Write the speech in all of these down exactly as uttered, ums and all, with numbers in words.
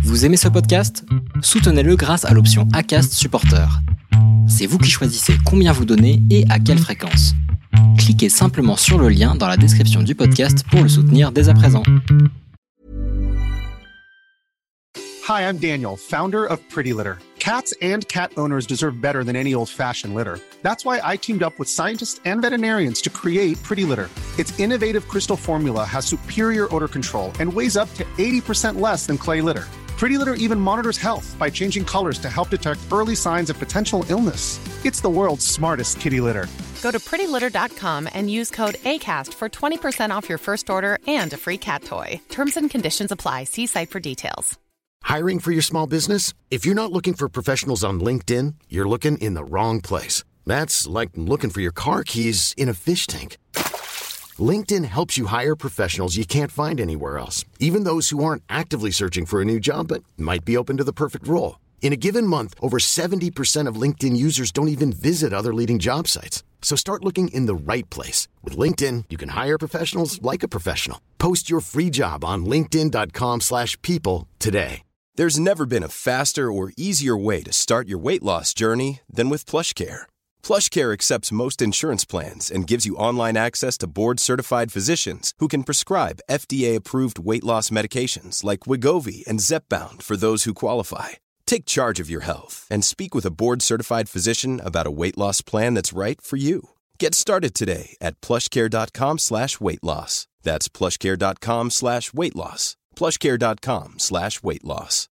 Vous aimez ce podcast ? Soutenez-le grâce à l'option Acast Supporter. C'est vous qui choisissez combien vous donnez et à quelle fréquence. Cliquez simplement sur le lien dans la description du podcast pour le soutenir dès à présent. Hi, I'm Daniel, founder of Pretty Litter. Cats and cat owners deserve better than any old-fashioned litter. That's why I teamed up with scientists and veterinarians to create Pretty Litter. Its innovative crystal formula has superior odor control and weighs up to eighty percent less than clay litter. Pretty Litter even monitors health by changing colors to help detect early signs of potential illness. It's the world's smartest kitty litter. Go to pretty litter dot com and use code ACAST for twenty percent off your first order and a free cat toy. Terms and conditions apply. See site for details. Hiring for your small business? If you're not looking for professionals on LinkedIn, you're looking in the wrong place. That's like looking for your car keys in a fish tank. LinkedIn helps you hire professionals you can't find anywhere else, even those who aren't actively searching for a new job but might be open to the perfect role. In a given month, over seventy percent of LinkedIn users don't even visit other leading job sites. So start looking in the right place. With LinkedIn, you can hire professionals like a professional. Post your free job on linkedin dot com slash people today. There's never been a faster or easier way to start your weight loss journey than with PlushCare. PlushCare accepts most insurance plans and gives you online access to board-certified physicians who can prescribe F D A-approved weight loss medications like Wegovy and Zepbound for those who qualify. Take charge of your health and speak with a board-certified physician about a weight loss plan that's right for you. Get started today at plushcare.com slash weight loss. That's plushcare.com slash weight loss. plushcare.com slash weight loss.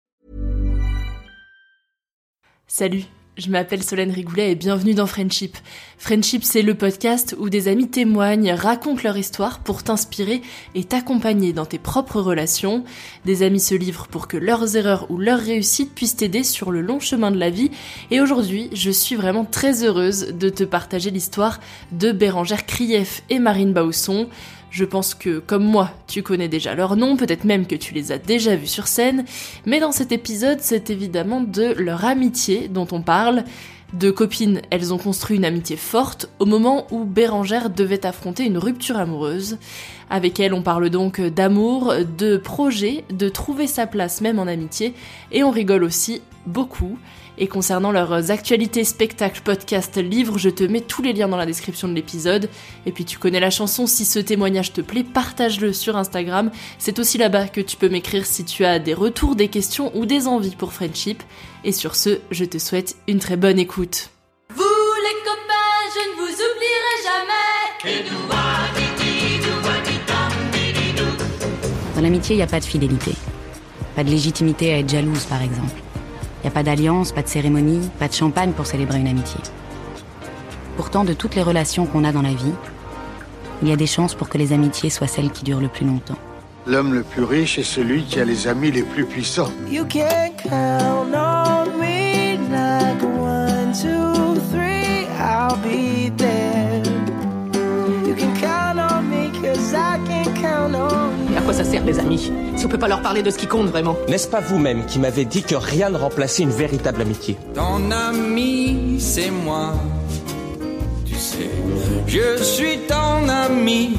Salut, je m'appelle Solène Rigoulet et bienvenue dans Friendship. Friendship, c'est le podcast où des amis témoignent, racontent leur histoire pour t'inspirer et t'accompagner dans tes propres relations. Des amis se livrent pour que leurs erreurs ou leurs réussites puissent t'aider sur le long chemin de la vie. Et aujourd'hui, je suis vraiment très heureuse de te partager l'histoire de Bérengère Krief et Marine Bausson. Je pense que, comme moi, tu connais déjà leurs noms, peut-être même que tu les as déjà vus sur scène, mais dans cet épisode, c'est évidemment de leur amitié dont on parle. De copines, elles ont construit une amitié forte au moment où Bérengère devait affronter une rupture amoureuse. Avec elle, on parle donc d'amour, de projet, de trouver sa place même en amitié, et on rigole aussi beaucoup. Et concernant leurs actualités, spectacles, podcasts, livres, je te mets tous les liens dans la description de l'épisode. Et puis tu connais la chanson, si ce témoignage te plaît, partage-le sur Instagram. C'est aussi là-bas que tu peux m'écrire si tu as des retours, des questions ou des envies pour Friendship. Et sur ce, je te souhaite une très bonne écoute. Vous les copains, je ne vous oublierai jamais. Dans l'amitié, il n'y a pas de fidélité. Pas de légitimité à être jalouse, par exemple. Il n'y a pas d'alliance, pas de cérémonie, pas de champagne pour célébrer une amitié. Pourtant, de toutes les relations qu'on a dans la vie, il y a des chances pour que les amitiés soient celles qui durent le plus longtemps. L'homme le plus riche est celui qui a les amis les plus puissants. You can count on me like one, two, three, I'll be there. You can count on me cause I can count on you. À quoi ça sert les amis, si on peut pas leur parler de ce qui compte vraiment? N'est-ce pas vous-même qui m'avez dit que rien ne remplaçait une véritable amitié? Ton ami, c'est moi. Tu sais, je suis ton ami.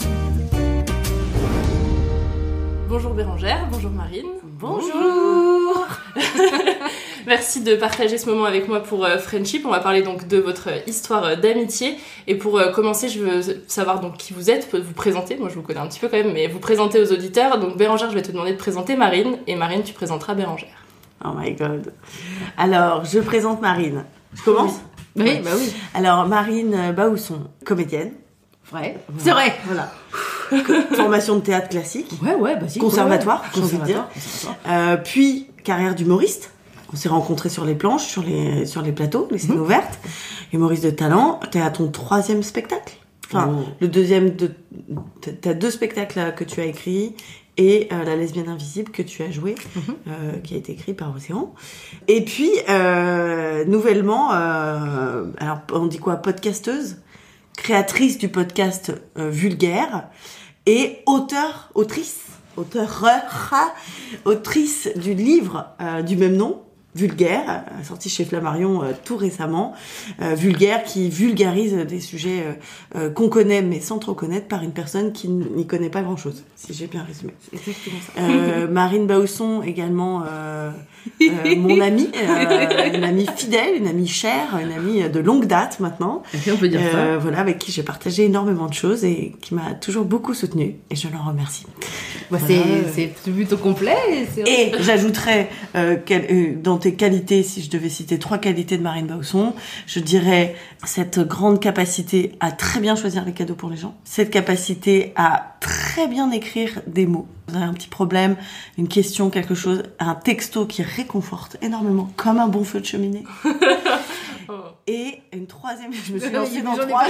Bonjour Bérengère, bonjour Marine. Bonjour. Merci de partager ce moment avec moi pour euh, Friendship. On va parler donc de votre histoire euh, d'amitié. Et pour euh, commencer, je veux savoir donc qui vous êtes, vous présenter. Moi, je vous connais un petit peu quand même, mais vous présenter aux auditeurs. Donc Bérengère, je vais te demander de présenter Marine. Et Marine, tu présenteras Bérengère. Oh my god. Alors, je présente Marine. Je commence ? Oui, ouais. Bah oui. Alors, Marine Bausson, comédienne. Vrai. Voilà. C'est vrai. Voilà. Formation de théâtre classique. Ouais, ouais, basique. Conservatoire, ouais, j'ai envie de dire. Euh, puis, carrière d'humoriste. On s'est rencontrés sur les planches, sur les, sur les plateaux, les scènes mmh. ouvertes. Humoriste de talent. T'es à ton troisième spectacle. Enfin, oh. le deuxième de... T'as deux spectacles que tu as écrits et euh, La lesbienne invisible que tu as joué, mmh. euh, qui a été écrit par Océan. Et puis, euh, nouvellement, euh, alors on dit quoi, podcasteuse, créatrice du podcast euh, Vulgaire et auteur, autrice, auteur, autrice du livre euh, du même nom, Vulgaire, euh, sorti chez Flammarion euh, tout récemment. Euh, vulgaire, qui vulgarise des sujets euh, euh, qu'on connaît, mais sans trop connaître, par une personne qui n'y connaît pas grand-chose, si j'ai bien résumé. C'est exactement ça. Euh, Marine Bausson, également euh, euh, mon amie, euh, une amie fidèle, une amie chère, une amie de longue date maintenant. Et puis on peut dire euh, ça. Voilà, avec qui j'ai partagé énormément de choses et qui m'a toujours beaucoup soutenue, et je l'en remercie. Bah, Voilà. c'est, c'est plutôt complet. Et, c'est... et j'ajouterais euh, quel, euh, dans tes qualités, si je devais citer trois qualités de Marine Bausson, je dirais cette grande capacité à très bien choisir les cadeaux pour les gens, cette capacité à très bien écrire des mots. Vous avez un petit problème, une question, quelque chose, un texto qui réconforte énormément, comme un bon feu de cheminée. Et une troisième, je me suis lancée dans trois.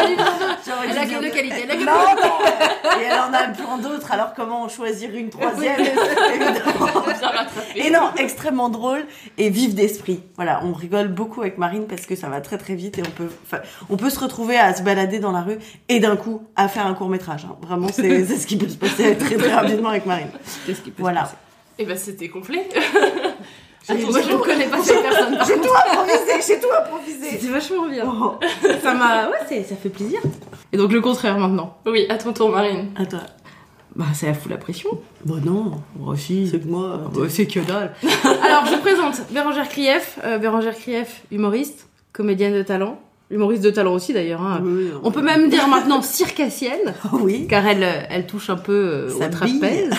Elle a que deux qualités. Elle a que non, non. Et elle en a plein d'autres. Alors comment choisir une troisième? Évidemment. Et non, extrêmement drôle et vive d'esprit. Voilà, on rigole beaucoup avec Marine parce que ça va très très vite et on peut, enfin, on peut se retrouver à se balader dans la rue et d'un coup à faire un court métrage. Hein. Vraiment, c'est, c'est ce qui peut se passer très très rapidement avec Marine. C'est ce qui peut voilà. se passer. Et ben c'était complet. Attends, moi je ne connais pas cette personne. J'ai tout improvisé, j'ai tout improvisé. C'était vachement bien. Oh. Ça m'a, ouais, c'est, ça fait plaisir. Et donc le contraire maintenant. Oui, à ton tour, Marine. À toi. Bah ça la fout la pression. Bah non. Moi aussi. C'est que moi. Bah, c'est que dalle. Alors je vous présente Bérangère Krief. Euh, Bérangère Krief, humoriste, comédienne de talent. Humoriste de talent aussi d'ailleurs. Hein. Oui, on peut même dire maintenant circassienne. Oui. Car elle, elle touche un peu euh, au trapèze.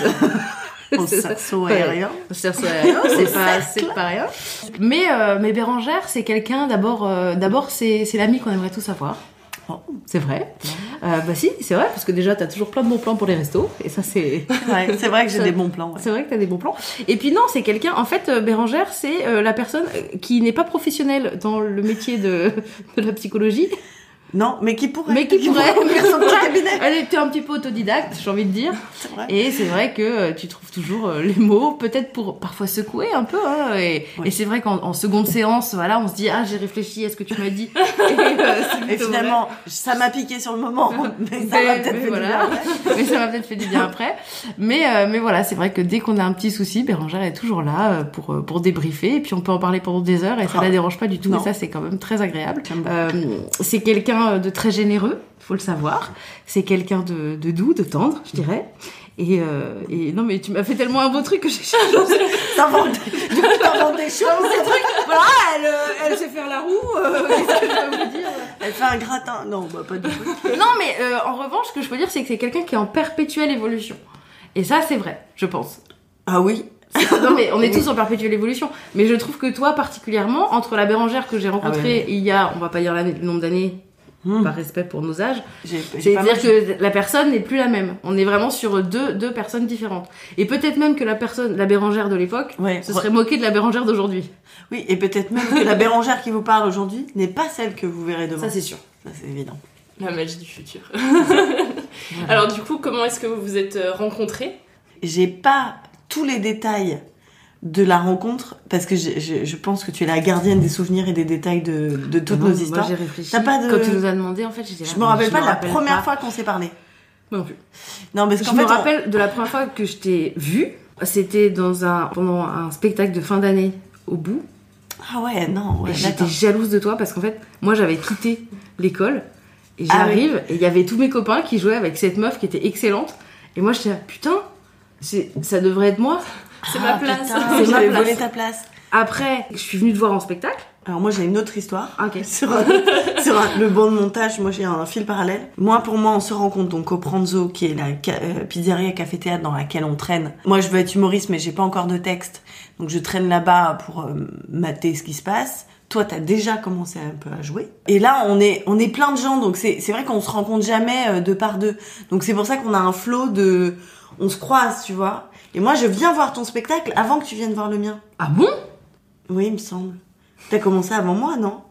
Au cerceau aérien. Au cerceau aérien, c'est pas, c'est pas rien. Mais, euh, mais Bérangère, c'est quelqu'un, d'abord, euh, d'abord c'est, c'est l'ami qu'on aimerait tous avoir. Oh, c'est vrai. Euh, bah si, c'est vrai, parce que déjà, t'as toujours plein de bons plans pour les restos. Et ça, c'est... Ouais, c'est vrai que j'ai ça, des bons plans. Ouais. C'est vrai que t'as des bons plans. Et puis non, c'est quelqu'un... En fait, euh, Bérangère, c'est euh, la personne qui n'est pas professionnelle dans le métier de, de la psychologie. Non, mais qui pourrait. Mais qui, qui pourrait. pourrait son cabinet. Elle était un petit peu autodidacte, j'ai envie de dire. C'est vrai. Et c'est vrai que euh, tu trouves toujours euh, les mots, peut-être pour parfois secouer un peu. Hein, et, oui. et c'est vrai qu'en en seconde séance, voilà, on se dit ah j'ai réfléchi à ce que tu m'as dit. Et, euh, et finalement, vrai. ça m'a piqué sur le moment, mais ça m'a peut-être fait voilà. du bien après. Mais ça m'a peut-être fait du bien après. Mais euh, mais voilà, c'est vrai que dès qu'on a un petit souci, Bérangère est toujours là pour pour débriefer et puis on peut en parler pendant des heures et ça oh. la dérange pas du tout. Non. Et ça c'est quand même très agréable. Euh, c'est quelqu'un de très généreux. Faut le savoir. C'est quelqu'un de, de doux, de tendre, je dirais. Et, euh, et non, mais tu m'as fait tellement un beau truc que j'ai changé. T'inventes des, t'inventes des choses. Des trucs. Voilà, elle, elle sait faire la roue. Euh, qu'est-ce que je peux vous dire? Elle fait un gratin. Non, bah pas du tout. Non, mais euh, en revanche, ce que je peux dire, c'est que c'est quelqu'un qui est en perpétuelle évolution. Et ça, c'est vrai, je pense. Ah oui. Non mais on est tous en perpétuelle évolution. Mais je trouve que toi, particulièrement, entre la Bérangère que j'ai rencontrée ah ouais. il y a, on va pas dire le nombre d'années, Mmh. par respect pour nos âges, j'ai, j'ai c'est-à-dire mal... que la personne n'est plus la même. On est vraiment sur deux, deux personnes différentes. Et peut-être même que la personne, la Bérangère de l'époque, ouais. se serait moquée de la Bérangère d'aujourd'hui. Oui, et peut-être même que la Bérangère qui vous parle aujourd'hui n'est pas celle que vous verrez demain. Ça c'est sûr. Ça c'est évident. La magie du futur. Voilà. Alors du coup, comment est-ce que vous vous êtes rencontrés? J'ai pas tous les détails de la rencontre, parce que je, je, je pense que tu es la gardienne des souvenirs et des détails de, de toutes non, nos histoires. Moi j'ai réfléchi. T'as pas de... Quand tu nous as demandé, en fait, j'étais là. Je me rappelle je pas me de la rappelle première pas. fois qu'on s'est parlé. Moi non plus. Non, parce qu'en je fait, me on... rappelle de la première fois que je t'ai vue. C'était dans un, pendant un spectacle de fin d'année au bout. Ah ouais, non, ouais. Et j'étais jalouse de toi parce qu'en fait, moi j'avais quitté l'école et j'arrive ah, oui. et il y avait tous mes copains qui jouaient avec cette meuf qui était excellente. Et moi j'étais là, putain, c'est, ça devrait être moi. C'est ah, ma place. Putain, c'est ma place. Volé ta place. Après, je suis venue te voir en spectacle. Alors moi j'ai une autre histoire. Okay. Sur, un, sur un, le banc de montage, moi j'ai un fil parallèle. Moi pour moi on se rencontre donc au Pranzo qui est la euh, pizzeria café théâtre dans laquelle on traîne. Moi je veux être humoriste mais j'ai pas encore de texte. Donc je traîne là-bas pour euh, mater ce qui se passe. Toi t'as déjà commencé un peu à jouer. Et là on est on est plein de gens donc c'est c'est vrai qu'on se rencontre jamais euh, deux par deux. Donc c'est pour ça qu'on a un flot de on se croise, tu vois. Et moi, je viens voir ton spectacle avant que tu viennes voir le mien. Ah bon? Oui, il me semble. T'as commencé avant moi, non?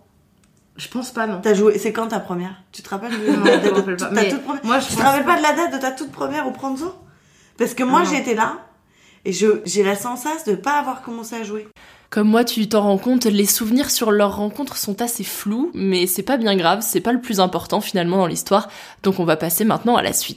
Je pense pas, non. T'as joué... C'est quand ta première? Tu te rappelles de non, la date de ta toute première? Moi, je tu te rappelles pas de la date de ta toute première au Pranzo? Parce que moi, ah, j'étais là et je... j'ai la sensation de pas avoir commencé à jouer. Comme moi, tu t'en rends compte, les souvenirs sur leur rencontre sont assez flous, mais c'est pas bien grave, c'est pas le plus important finalement dans l'histoire. Donc on va passer maintenant à la suite.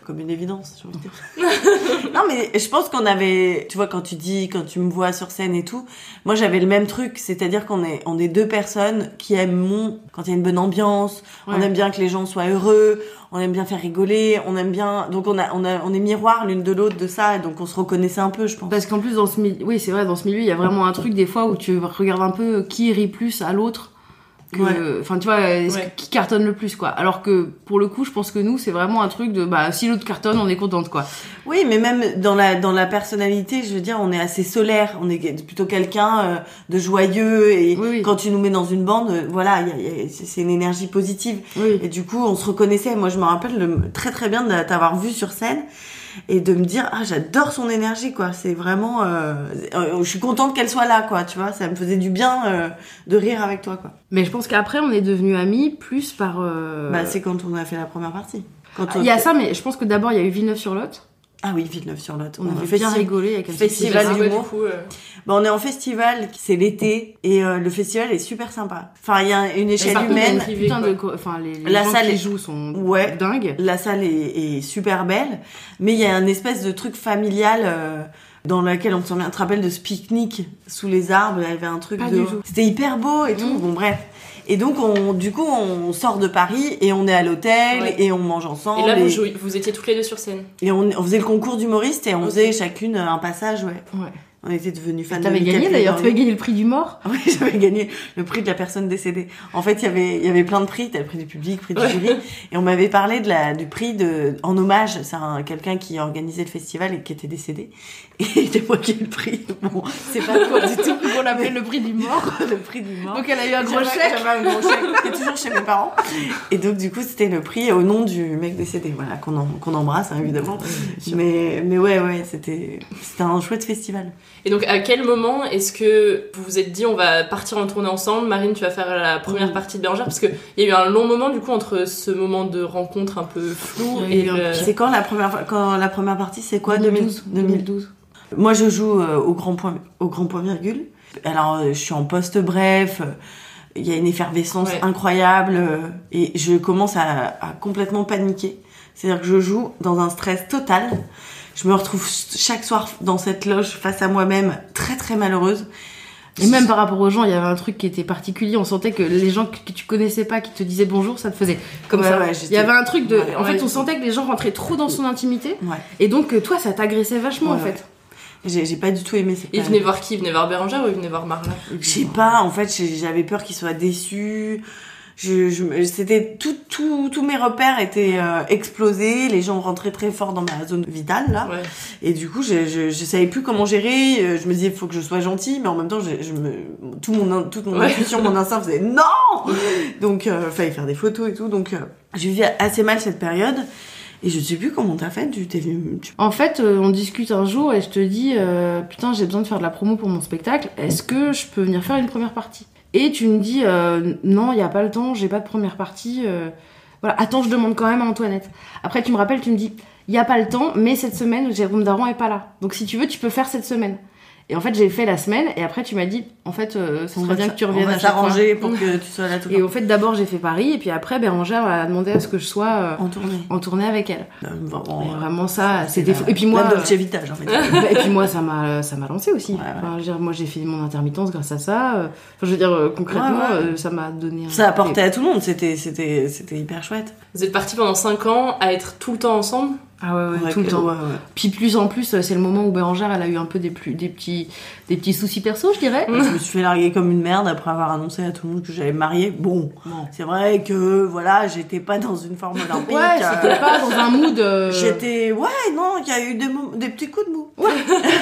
comme une évidence, j'ai envie de dire. Non, mais je pense qu'on avait, tu vois, quand tu dis, quand tu me vois sur scène et tout, moi j'avais le même truc, c'est-à-dire qu'on est, on est deux personnes qui aiment quand il y a une bonne ambiance, ouais. on aime bien que les gens soient heureux, on aime bien faire rigoler, on aime bien, donc on a, on a, on est miroir l'une de l'autre de ça, et donc on se reconnaissait un peu, je pense. Parce qu'en plus dans ce milieu, oui c'est vrai, dans ce milieu il y a vraiment un truc des fois où tu regardes un peu qui rit plus à l'autre. Que, ouais. Enfin, tu vois, ouais. qui cartonne le plus, quoi. Alors que, pour le coup, je pense que nous, c'est vraiment un truc de, bah, si l'autre cartonne, on est contente, quoi. Oui, mais même dans la, dans la personnalité, je veux dire, on est assez solaire. On est plutôt quelqu'un euh, de joyeux. Et oui, oui. quand tu nous mets dans une bande, euh, voilà, y a, y a, c'est une énergie positive. Oui. Et du coup, on se reconnaissait. Moi, je me rappelle le, très très bien de t'avoir vu sur scène. Et de me dire, ah, j'adore son énergie, quoi. C'est vraiment, euh, euh, je suis contente qu'elle soit là, quoi. Tu vois, ça me faisait du bien euh, de rire avec toi, quoi. Mais je pense qu'après, on est devenus amis plus par. Euh... Bah, c'est quand on a fait la première partie. Il on... y a ça, mais je pense que d'abord, il y a eu Villeneuve-sur-Lot. Ah oui, Villeneuve-sur-Lot. On, on a bien rigolé avec un festival festival d'humour. Euh... Bah, on est en festival, c'est l'été, et euh, le festival est super sympa. Enfin, il y a une échelle humaine. Privé, putain de, enfin, les, les la gens salle qui est... jouent sont ouais, dingues. La salle est, est super belle, mais il y a un espèce de truc familial euh, dans lequel on se souvient. Tu te rappelles de ce pique-nique sous les arbres, il y avait un truc Pas de. Du tout. C'était hyper beau et tout. Mmh. Bon, bref. Et donc, on, du coup, on sort de Paris et on est à l'hôtel ouais. et on mange ensemble. Et là, et... Vous, jouez, vous étiez toutes les deux sur scène. Et on, on faisait le concours d'humoriste et on okay. faisait chacune un passage, ouais. Ouais. On était devenus fans. T'avais gagné d'ailleurs, tu avais gagné le prix du mort. Oui, j'avais gagné le prix de la personne décédée. En fait, il y avait, il y avait plein de prix. T'as le prix du public, prix du ouais. jury. Et on m'avait parlé de la, du prix de, en hommage. C'est un, quelqu'un qui organisait le festival et qui était décédé. Et c'était moi qui ai eu le prix. Bon, c'est pas quoi du tout. On l'appelait le prix du mort. Le prix du mort. Donc elle a eu un gros j'avais, chèque. J'avais un gros chèque. C'était toujours chez mes parents. Et donc, du coup, c'était le prix au nom du mec décédé. Voilà, qu'on, en, qu'on embrasse, hein, évidemment. Mais, mais ouais, ouais, c'était, c'était un chouette festival. Et donc, à quel moment est-ce que vous vous êtes dit on va partir en tournée ensemble, Marine tu vas faire la première mmh. partie de Bérengère, parce qu'il y a eu un long moment du coup entre ce moment de rencontre un peu flou oui, et le... C'est quand la première, quand la première partie, c'est quoi? deux mille douze. deux mille douze. Moi je joue euh, au, grand point, au grand point virgule, alors euh, je suis en poste bref, il euh, y a une effervescence ouais. incroyable euh, et je commence à, à complètement paniquer, c'est-à-dire que je joue dans un stress total. Je me retrouve chaque soir dans cette loge face à moi-même, très très malheureuse. Et même par rapport aux gens, il y avait un truc qui était particulier. On sentait que les gens que tu connaissais pas, qui te disaient bonjour, ça te faisait comme ouais, ça. Ouais, il y avait un truc de... Ouais, en ouais, fait, on sentait que les gens rentraient trop dans son intimité. Ouais. Et donc, toi, ça t'agressait vachement, ouais, en fait. Ouais. J'ai, j'ai pas du tout aimé cette Et ils venaient voir qui? Ils venaient voir Bérengère ou ils venaient voir Marla? Je sais pas, en fait, j'avais peur qu'ils soient déçus. Je, je, c'était tout, tout, tous mes repères étaient euh, explosés. Les gens rentraient très fort dans ma zone vitale là. Ouais. Et du coup, je, je, je savais plus comment gérer. Je me disais, il faut que je sois gentille, mais en même temps, je, je me, tout mon, toute mon ouais. intuition, mon instinct faisait non. Donc, euh, fallait faire des photos et tout. Donc, euh, j'ai vécu assez mal cette période. Et je sais plus comment t'as fait. Tu t'es venu. Tu... En fait, euh, on discute un jour et je te dis, euh, putain, j'ai besoin de faire de la promo pour mon spectacle. Est-ce que je peux venir faire une première partie? Et tu me dis, euh, non, il n'y a pas le temps, j'ai pas de première partie. Euh, voilà, attends, je demande quand même à Antoinette. Après, tu me rappelles, tu me dis, il n'y a pas le temps, mais cette semaine, Jérôme Daron est pas là. Donc, si tu veux, tu peux faire cette semaine. Et en fait, j'ai fait la semaine, et après, tu m'as dit, en fait, euh, ça serait bien que tu reviennes à chaque fois. On va s'arranger pour que tu sois là tout le temps. Et en fait, d'abord, j'ai fait Paris, et puis après, Bérengère a demandé à ce que je sois euh, en tournée, en tournée avec elle. Euh, vraiment, mais vraiment ça, c'était fou. Et puis moi, la Dolce Vita, j'ai envie de dire. Et puis moi, ça m'a, ça m'a lancé aussi. Ouais, ouais. Enfin, je veux dire, moi, j'ai fait mon intermittence grâce à ça. Enfin, je veux dire, euh, concrètement, ouais, ouais. Euh, ça m'a donné. Un... Ça a apporté à tout le monde. C'était, c'était, c'était hyper chouette. Vous êtes partis pendant cinq ans à être tout le temps ensemble. Ah ouais, ouais, ouais tout le temps. Ouais, ouais. Puis plus en plus, c'est le moment où Bérengère, elle a eu un peu des, plus, des, petits, des petits soucis perso, je dirais. Je me suis fait larguer comme une merde après avoir annoncé à tout le monde que j'allais me marier. Bon, bon. C'est vrai que, voilà, j'étais pas dans une forme olympique. Ouais, c'était euh... pas dans un mood... Euh... J'étais... Ouais, non, il y a eu des, mo... des petits coups de mou. Ouais.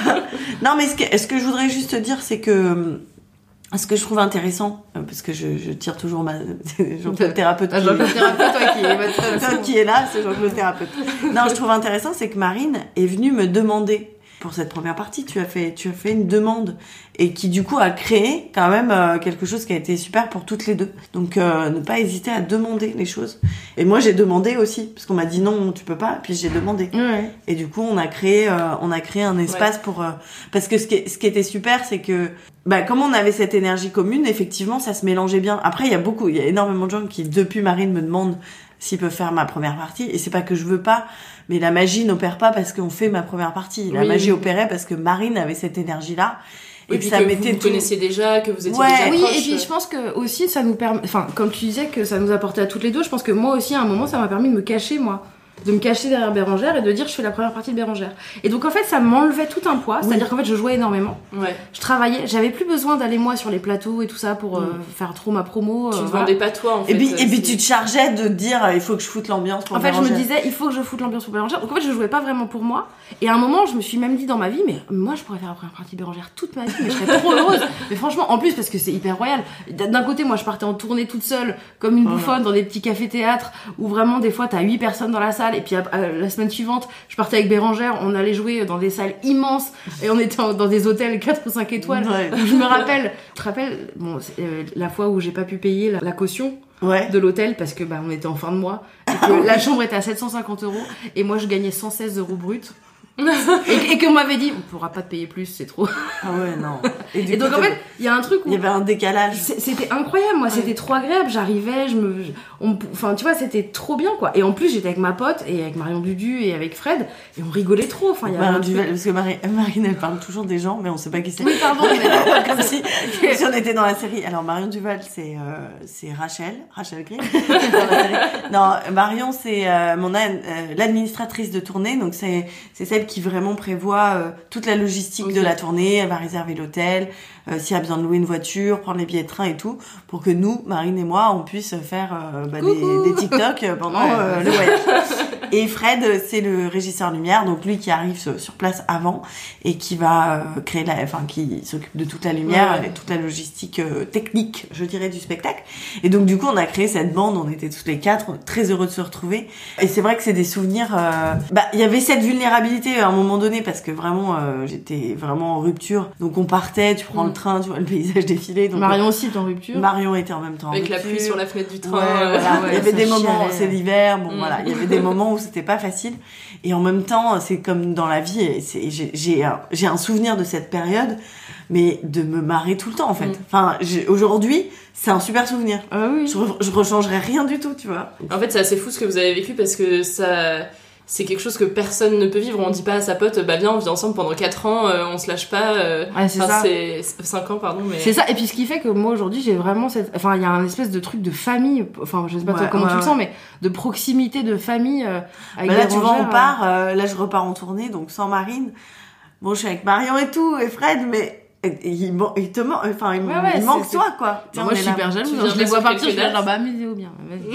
Non, mais ce que, ce que je voudrais juste te dire, c'est que... Ce que je trouve intéressant, parce que je, je tire toujours ma Jean-Claude thérapeute, qui... Jean-Claude thérapeute, toi qui est, toi qui est là, c'est Jean-Claude thérapeute. Non, je trouve intéressant, c'est que Marine est venue me demander pour cette première partie. Tu as fait, tu as fait une demande et qui du coup a créé quand même euh, quelque chose qui a été super pour toutes les deux. Donc euh, ne pas hésiter à demander les choses. Et moi j'ai demandé aussi parce qu'on m'a dit non, tu peux pas. Puis j'ai demandé. Ouais. Et du coup on a créé, euh, on a créé un espace ouais. pour euh, parce que ce qui, ce qui était super, c'est que bah, comme on avait cette énergie commune, effectivement, ça se mélangeait bien. Après, il y a beaucoup, il y a énormément de gens qui, depuis Marine, me demandent s'il peut faire ma première partie. Et c'est pas que je veux pas, mais la magie n'opère pas parce qu'on fait ma première partie. La oui. magie opérait parce que Marine avait cette énergie-là. Et, et puis ça que mettait vous vous tout... connaissiez déjà, que vous étiez ouais, déjà oui, proche. Et puis je pense que aussi ça nous permet, enfin comme tu disais que ça nous apportait à toutes les deux, je pense que moi aussi à un moment ça m'a permis de me cacher moi, de me cacher derrière Bérangère et de dire je fais la première partie de Bérangère. Et donc en fait ça m'enlevait tout un poids, oui. c'est-à-dire qu'en fait je jouais énormément, ouais. je travaillais, j'avais plus besoin d'aller moi sur les plateaux et tout ça pour mm. euh, faire trop ma promo. Tu euh, te voilà. vendais pas toi en fait. Et puis, et puis tu te chargeais de te dire il faut que je foute l'ambiance pour En fait Bérangère. Je me disais il faut que je foute l'ambiance pour Bérangère, donc en fait je jouais pas vraiment pour moi. Et à un moment je me suis même dit dans ma vie mais moi je pourrais faire la première partie de Bérangère toute ma vie, mais je serais trop heureuse. Mais franchement en plus parce que c'est hyper royal. D'un côté moi je partais en tournée toute seule comme une oh bouffonne dans des petits cafés théâtres où vraiment des fois t'as huit personnes dans la salle et puis à, à, la semaine suivante, je partais avec Bérangère, on allait jouer dans des salles immenses et on était dans des hôtels quatre ou cinq étoiles. Ouais. Je me rappelle, je te rappelle bon, euh, la fois où j'ai pas pu payer la, la caution ouais. de l'hôtel parce que bah, on était en fin de mois et que la chambre était à sept cent cinquante euros et moi je gagnais cent seize euros bruts. et, et qu'on m'avait dit on pourra pas te payer plus, c'est trop. Ah ouais non. Et, et donc en fait il y a un truc où il y avait un décalage. C'était incroyable, moi ouais. c'était trop agréable, j'arrivais, je me, on, enfin tu vois c'était trop bien quoi. Et en plus j'étais avec ma pote et avec Marion Dudu et avec Fred et on rigolait trop. Enfin il y avait Marion Duval, parce que Marie, Marine elle parle toujours des gens mais on sait pas qui c'est. Oui pardon. Comme si, si on était dans la série. Alors Marion Duval c'est euh, c'est Rachel, Rachel Green. Non Marion c'est euh, mon euh, l'administratrice de tournée donc c'est c'est celle qui vraiment prévoit euh, toute la logistique okay. de la tournée. Elle va réserver l'hôtel, euh, s'il y a besoin de louer une voiture, prendre les billets de train et tout, pour que nous, Marine et moi, on puisse faire euh, bah, des, des TikTok pendant ouais, euh, le voyage. Et Fred, c'est le régisseur lumière, donc lui qui arrive sur, sur place avant et qui va euh, créer la, enfin qui s'occupe de toute la lumière ouais. et toute la logistique euh, technique, je dirais, du spectacle. Et donc du coup, on a créé cette bande, on était tous les quatre, très heureux de se retrouver. Et c'est vrai que c'est des souvenirs. Euh... Bah, il y avait cette vulnérabilité à un moment donné parce que vraiment, euh, j'étais vraiment en rupture. Donc on partait, tu prends mmh. le train, tu vois le paysage défiler. Donc Marion aussi était en rupture. Marion était en même temps. Avec en rupture. la pluie sur la fenêtre du train. Ouais, euh... voilà. ouais, il y avait des chialait. moments, c'est l'hiver, bon mmh. voilà, il y avait des moments où c'était pas facile. Et en même temps, c'est comme dans la vie, et c'est, j'ai, j'ai, un, j'ai un souvenir de cette période, mais de me marrer tout le temps en fait. Mmh. Enfin, j'ai, aujourd'hui, c'est un super souvenir. Ah oui. Je, je rechangerais rien du tout, tu vois. En fait, c'est assez fou ce que vous avez vécu parce que ça... c'est quelque chose que personne ne peut vivre. On dit pas à sa pote, bah viens, on vit ensemble pendant quatre ans, euh, on se lâche pas. Euh, ouais, c'est ça. C'est cinq ans, pardon. Mais... C'est ça. Et puis ce qui fait que moi aujourd'hui, j'ai vraiment cette. Enfin, il y a un espèce de truc de famille. Enfin, je sais pas ouais, toi comment ouais, tu ouais. le sens, mais de proximité de famille. Euh, avec bah là, tu vois, on euh... part. Euh, là, je repars en tournée, donc sans Marine. Bon, je suis avec Marion et tout, et Fred, mais. Il, il te manque, enfin, il, ouais, ouais, il manque c'est, toi, quoi. Bah, moi, je suis hyper jalouse. Je les vois partir, je suis là, bah, mais bien.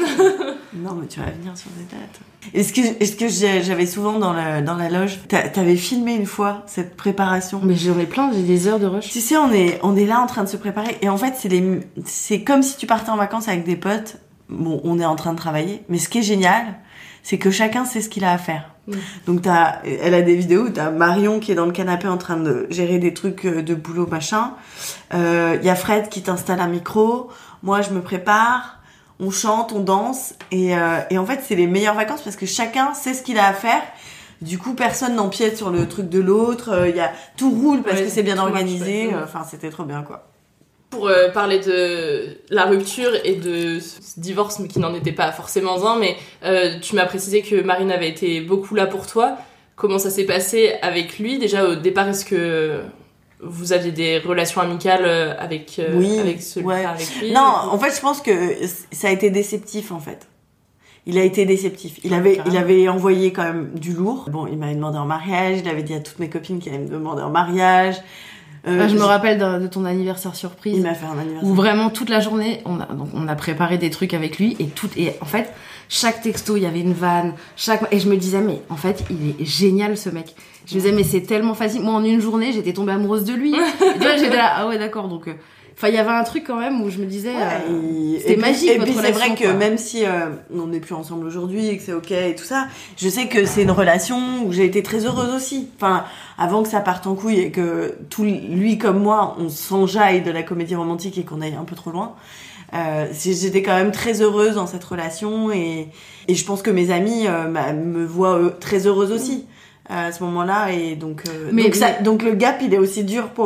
Non, mais tu vas venir sur des dates. Est-ce que, est-ce que j'avais souvent dans la, dans la loge, t'avais filmé une fois cette préparation? Mais j'en ai plein, j'ai des heures de rush. Tu sais, on est, on est là en train de se préparer, et en fait, c'est les, c'est comme si tu partais en vacances avec des potes. Bon, on est en train de travailler, mais ce qui est génial, c'est que chacun sait ce qu'il a à faire. Mmh. Donc t'as, elle a des vidéos où t'as Marion qui est dans le canapé en train de gérer des trucs de boulot machin. Il euh, y a Fred qui t'installe un micro. Moi je me prépare, on chante, on danse et, euh, et en fait c'est les meilleures vacances parce que chacun sait ce qu'il a à faire. Du coup personne n'empiète sur le truc de l'autre. Il euh, y a tout roule parce ouais, que c'est bien organisé. Enfin c'était trop bien quoi. Pour euh, parler de la rupture et de ce divorce, mais qui n'en était pas forcément un, mais euh, tu m'as précisé que Marine avait été beaucoup là pour toi. Comment ça s'est passé avec lui? Déjà, au départ, est-ce que vous aviez des relations amicales avec, euh, oui, avec, celui, ouais. avec lui? Non, en fait, je pense que ça a été déceptif, en fait. Il a été déceptif. Il avait, il avait envoyé quand même du lourd. Bon, il m'avait demandé en mariage, il avait dit à toutes mes copines qu'il allait me demander en mariage. Euh, ah, je me rappelle de, de ton anniversaire surprise. Il m'a fait un anniversaire. Où vraiment toute la journée, on a, donc on a préparé des trucs avec lui et tout, et en fait, chaque texto, il y avait une vanne, chaque, et je me disais, mais en fait, il est génial ce mec. Je me disais, mais c'est tellement facile. Moi, en une journée, j'étais tombée amoureuse de lui. Et tu vois, j'étais là, ah ouais, d'accord, donc, euh, enfin, il y avait un truc quand même où je me disais, ouais, euh, c'était magique. Et votre puis, relation, c'est vrai que quoi. même si euh, on n'est plus ensemble aujourd'hui et que c'est ok et tout ça, je sais que c'est une relation où j'ai été très heureuse aussi. Enfin, avant que ça parte en couille et que tout lui comme moi, on s'enjaille de la comédie romantique et qu'on aille un peu trop loin. Euh, j'étais quand même très heureuse dans cette relation et, et je pense que mes amis euh, me voient euh, très heureuse aussi euh, à ce moment-là et donc, euh, mais, donc, ça, mais... donc le gap il est aussi dur pour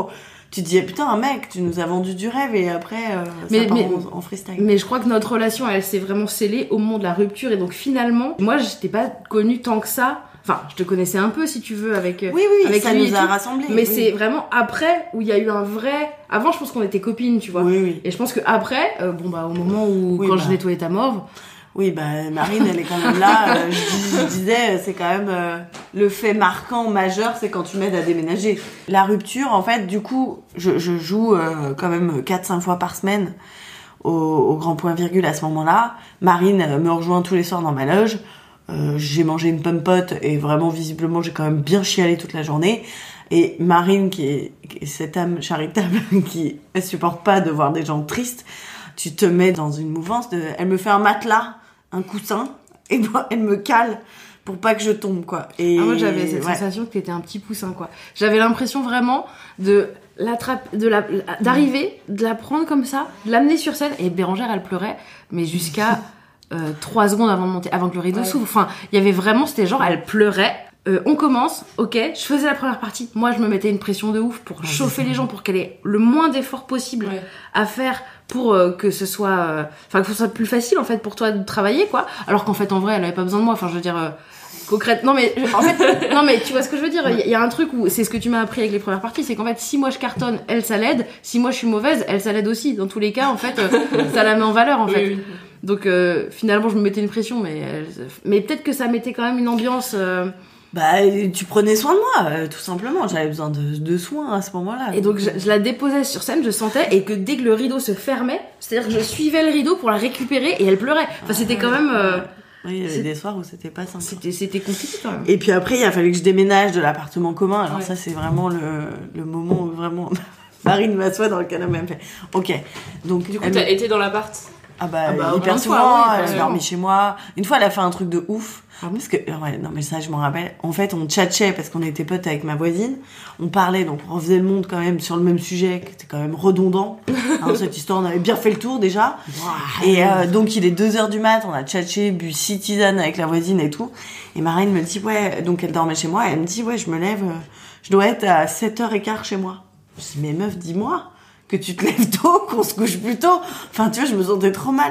tu te dis, putain, un mec, tu nous as vendu du rêve et après, euh, mais, ça part mais, en, en freestyle. Mais je crois que notre relation, elle s'est vraiment scellée au moment de la rupture. Et donc finalement, moi, je t'ai pas connue tant que ça. Enfin, je te connaissais un peu, si tu veux, avec Oui, oui, avec ça lui nous et a tout. rassemblés. Mais oui. c'est vraiment après où il y a eu un vrai... Avant, je pense qu'on était copines, tu vois. Oui, oui. Et je pense que après, euh, bon, bah, au moment où, Oui, quand bah. je nettoyais ta morve... Oui, bah, Marine, elle est quand même là. Euh, je, je disais, c'est quand même euh, le fait marquant majeur, c'est quand tu m'aides à déménager. La rupture, en fait, du coup, je, je joue euh, quand même quatre cinq fois par semaine au, au Grand Point Virgule à ce moment-là. Marine euh, me rejoint tous les soirs dans ma loge. Euh, j'ai mangé une pomme-pote et vraiment, visiblement, j'ai quand même bien chialé toute la journée. Et Marine, qui est, qui est cette âme charitable qui ne supporte pas de voir des gens tristes, tu te mets dans une mouvance de... Elle me fait un matelas, un coussin, et moi, elle me cale pour pas que je tombe, quoi. Et ah, moi, j'avais cette ouais. sensation que t'étais un petit poussin, quoi. J'avais l'impression vraiment de l'attraper, de la, d'arriver, de la prendre comme ça, de l'amener sur scène, et Bérangère, elle pleurait, mais jusqu'à euh, trois secondes avant de monter, avant que le rideau ouais. s'ouvre. Enfin, il y avait vraiment, c'était genre, elle pleurait. Euh, on commence, ok, je faisais la première partie. Moi, je me mettais une pression de ouf pour chauffer les gens, pour qu'elle ait le moins d'efforts possible ouais. à faire pour euh, que ce soit... Enfin, euh, que ce soit plus facile, en fait, pour toi de travailler, quoi. Alors qu'en fait, en vrai, elle avait pas besoin de moi. Enfin, je veux dire... Euh, concrète. Non, mais... En fait... non, mais tu vois ce que je veux dire. Il y, y a un truc où... C'est ce que tu m'as appris avec les premières parties. C'est qu'en fait, si moi, je cartonne, elle, ça l'aide. Si moi, je suis mauvaise, elle, ça l'aide aussi. Dans tous les cas, en fait, euh, ça la met en valeur, en fait. Oui, oui. Donc, euh, finalement, je me mettais une pression, mais... Euh, mais peut-être que ça mettait quand même une ambiance... Euh, Bah, tu prenais soin de moi, euh, tout simplement. J'avais besoin de, de soins à ce moment-là. Et donc, je, je la déposais sur scène, je sentais, et que dès que le rideau se fermait, c'est-à-dire que je suivais le rideau pour la récupérer, et elle pleurait. Enfin, c'était quand même... Euh, oui, il y avait des soirs où c'était pas simple. C'était, c'était compliqué, quand même. Et puis après, il a fallu que je déménage de l'appartement commun. Alors ouais. ça, c'est vraiment le, le moment où vraiment... Marine m'assoit dans le canapé, elle me fait « Ok. » Donc, du coup, elle t'as me... été dans l'appart? Ah bah, ah bah hyper souvent, fois, oui, elle a dormi chez moi. Une fois, elle a fait un truc de ouf. Ah parce que, ouais, non mais ça, je m'en rappelle. En fait, on tchatchait parce qu'on était potes avec ma voisine. On parlait, donc on refaisait le monde quand même sur le même sujet, qui était quand même redondant. Alors, cette histoire, on avait bien fait le tour déjà. Wow. Et euh, donc, il est deux heures du mat, on a tchatché, bu six tisanes avec la voisine et tout. Et Marine me dit, ouais, donc elle dormait chez moi. Et elle me dit, ouais, je me lève, euh, je dois être à sept heures quinze chez moi. Je dis, mais meuf, dis-moi que tu te lèves tôt, qu'on se couche plus tôt. Enfin, tu vois, je me sentais trop mal.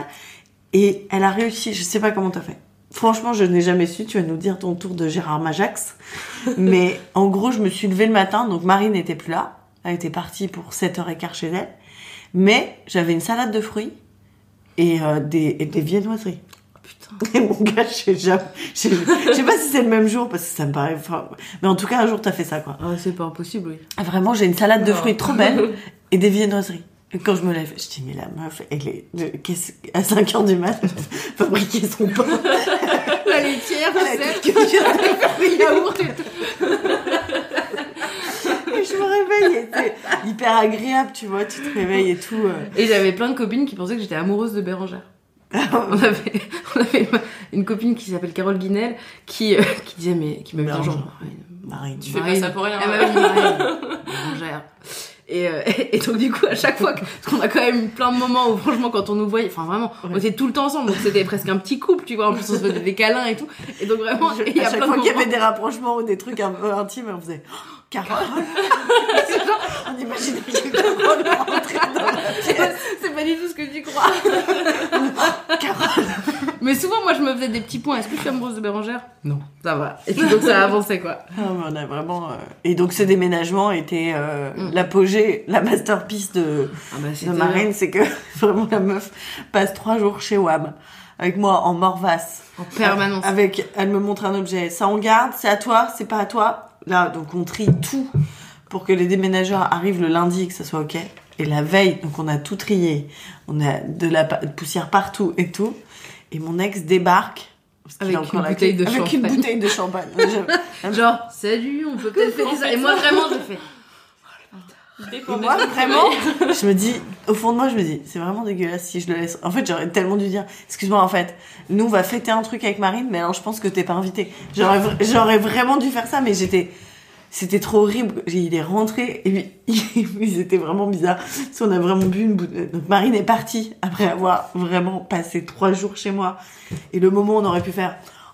Et elle a réussi, je sais pas comment t'as fait. Franchement, je n'ai jamais su, tu vas nous dire ton tour de Gérard Majax. Mais en gros, je me suis levée le matin, donc Marine n'était plus là. Elle était partie pour sept heures quinze chez elle. Mais j'avais une salade de fruits et, euh, des, et des viennoiseries. Putain. Et mon gars, je sais jamais. Je sais, je sais pas si c'est le même jour, parce que ça me paraît... Enfin, mais en tout cas, un jour, t'as fait ça, quoi. Ah, c'est pas impossible, oui. Ah, vraiment, j'ai une salade de fruits trop belle et des viennoiseries. Et quand je me lève, je dis, mais la meuf, elle est, qu'est-ce, à cinq heures du mat, fabriquer son pain. La laitière, recette, le yaourt et tout. Et je me réveille, et c'est hyper agréable, tu vois, tu te réveilles et tout. Et j'avais plein de copines qui pensaient que j'étais amoureuse de Bérangère. on avait, on avait une copine qui s'appelle Carole Guinel qui, euh, qui disait, mais, qui m'aimait un jour. Marine. Tu fais pas ça pour rien. Elle m'avait dit Marine. Bérangère. Et, euh, et donc du coup à chaque fois que, parce qu'on a quand même plein de moments où franchement quand on nous voyait, enfin vraiment ouais. on était tout le temps ensemble, donc c'était presque un petit couple, tu vois, en plus on se faisait des câlins et tout, et donc vraiment je, et à y a chaque plein fois de qu'il y moments... avait des rapprochements ou des trucs un peu intimes, on faisait oh, Carole. C'est genre, on imaginait que Carole rentrait dans la pièce. C'est pas du tout ce que tu crois. Carole. Mais souvent moi je me faisais des petits points, est-ce que je suis amoureuse de Bérangère? Non, ça va. Et puis donc ça avançait quoi. Ah, mais on a vraiment euh... et donc ce déménagement était euh, mm. l'apogée, la masterpiece de, ah bah, de Marine, c'est que vraiment la meuf passe trois jours chez W A M avec moi en morvasse en permanence. Avec, elle me montre un objet, ça on garde, c'est à toi, c'est pas à toi. Là donc on trie tout pour que les déménageurs arrivent le lundi et que ça soit ok. Et la veille donc on a tout trié, on a de la poussière partout et tout. Et mon ex débarque avec une bouteille de avec champagne. une bouteille de champagne. Genre, salut, on peut peut-être faire ça. Et moi, vraiment, je fais... Et moi, vraiment, je me dis, au fond de moi, je me dis, c'est vraiment dégueulasse si je le laisse. En fait, j'aurais tellement dû dire, excuse-moi, en fait, nous, on va fêter un truc avec Marine, mais alors je pense que t'es pas invitée. J'aurais, j'aurais vraiment dû faire ça, mais j'étais... C'était trop horrible. Il est rentré et puis ils étaient vraiment bizarres. Parce qu'on a vraiment bu une bouteille. Donc Marine est partie après avoir vraiment passé trois jours chez moi. Et le moment où on aurait pu faire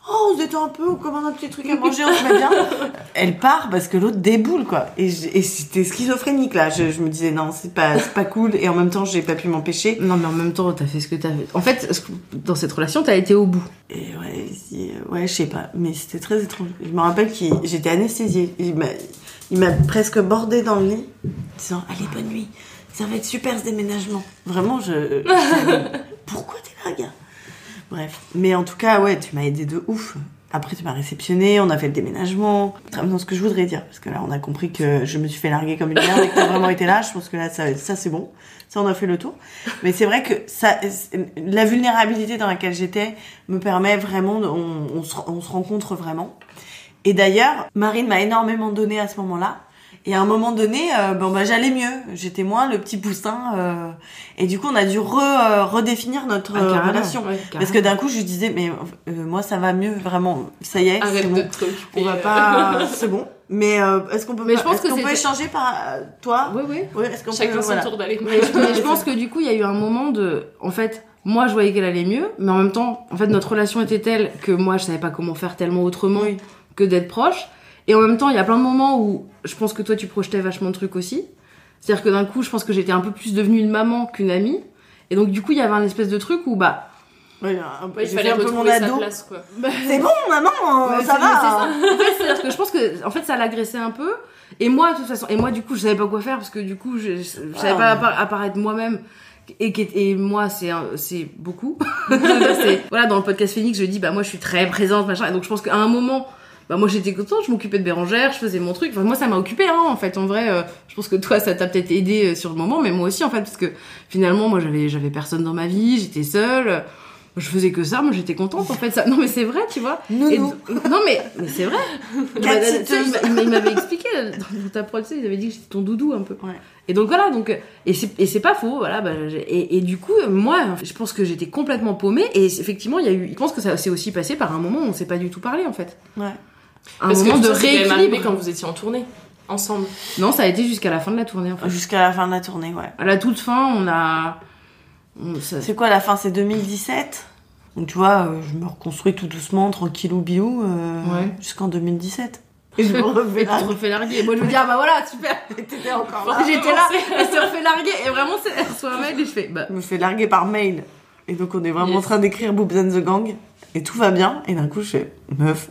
oh, on se détend un peu, on commande un petit truc à manger, on se met bien. Elle part parce que l'autre déboule, quoi. Et, et c'était schizophrénique, là. Je, je me disais, non, c'est pas, c'est pas cool. Et en même temps, j'ai pas pu m'empêcher. Non, mais en même temps, t'as fait ce que t'as fait. En fait, dans cette relation, t'as été au bout. Et ouais, si, ouais, je sais pas. Mais c'était très étrange. Je me rappelle que j'étais anesthésiée. Il m'a, il m'a presque bordée dans le lit, disant, allez, bonne nuit. Ça va être super, ce déménagement. Vraiment, je... je pourquoi t'es là, gars? Bref. Mais en tout cas, ouais, tu m'as aidé de ouf. Après, tu m'as réceptionné, on a fait le déménagement. Dans ce que je voudrais dire, parce que là, on a compris que je me suis fait larguer comme une merde et que t'as vraiment été là. Je pense que là, ça, ça c'est bon. Ça, on a fait le tour. Mais c'est vrai que ça, la vulnérabilité dans laquelle j'étais me permet vraiment, de, on, on, se, on se rencontre vraiment. Et d'ailleurs, Marine m'a énormément donné à ce moment-là. Et à un moment donné, euh, bon bah j'allais mieux, j'étais moins le petit poussin, euh, et du coup on a dû re, euh, redéfinir notre ah, euh, relation, ouais, parce que d'un coup je lui disais mais euh, moi ça va mieux vraiment, ça y est, arrête c'est de bon, te préoccuper, on va pas, c'est bon. Mais euh, est-ce qu'on peut, mais je pense est-ce que qu'on c'est... peut échanger par euh, toi? Oui oui. Oui, est-ce qu'on chacun peut, son voilà. tour d'aller. Mais je, mais je pense que du coup il y a eu un moment de, en fait. Moi, je voyais qu'elle allait mieux, mais en même temps, en fait, notre relation était telle que moi, je savais pas comment faire tellement autrement oui. que d'être proche. Et en même temps, il y a plein de moments où je pense que toi, tu projetais vachement de trucs aussi. C'est-à-dire que d'un coup, je pense que j'étais un peu plus devenue une maman qu'une amie. Et donc, du coup, il y avait un espèce de truc où, bah... Ouais, un peu, ouais, il fallait un peu mon ado. Sa place, quoi. Bah, c'est bon, maman, ouais, ça va. C'est ça. En fait, c'est-à-dire que je pense que, en fait, ça l'agressait un peu. Et moi, de toute façon, et moi, du coup, je savais pas quoi faire parce que, du coup, je, je savais ah, pas apparaître moi-même. Et, et moi c'est c'est beaucoup c'est, voilà, dans le podcast Phoenix je dis bah moi je suis très présente machin, et donc je pense qu'à un moment bah moi j'étais contente, je m'occupais de Bérangère, je faisais mon truc, enfin moi ça m'a occupée hein en fait en vrai, euh, je pense que toi ça t'a peut-être aidé euh, sur le moment, mais moi aussi en fait, parce que finalement moi j'avais j'avais personne dans ma vie, j'étais seule, je faisais que ça, moi j'étais contente en fait, ça. Non mais c'est vrai, tu vois. Nounou. Et, non mais mais c'est vrai. Bah, il, il m'avait expliqué dans ta prod, il avait dit que j'étais ton doudou un peu. Ouais. Et donc voilà, donc et c'est et c'est pas faux, voilà. Bah, et, et du coup, moi, je pense que j'étais complètement paumée. Et effectivement, il y a eu. Je pense que ça s'est aussi passé par un moment où on s'est pas du tout parlé en fait. Ouais. Un Parce moment que de ça, c'est quand même arrivé rééquilibre quand vous étiez en tournée ensemble. Non, ça a été jusqu'à la fin de la tournée en fait. Jusqu'à la fin de la tournée, ouais. À la toute fin, on a. On, ça... C'est quoi la fin? C'est deux mille dix-sept. Donc tu vois, euh, je me reconstruis tout doucement, tranquillou bilou, euh, ouais. jusqu'en deux mille dix-sept. Et je me refais larguer. refais larguer. Et moi je me dis ah bah voilà, super. T'étais encore là. J'étais là, elle se refait larguer. Et vraiment, c'est... elle reçoit un mail et je fais bah. Je me fais larguer par mail. Et donc on est vraiment yes. en train d'écrire Boobs and the Gang. Et tout va bien. Et d'un coup je fais meuf.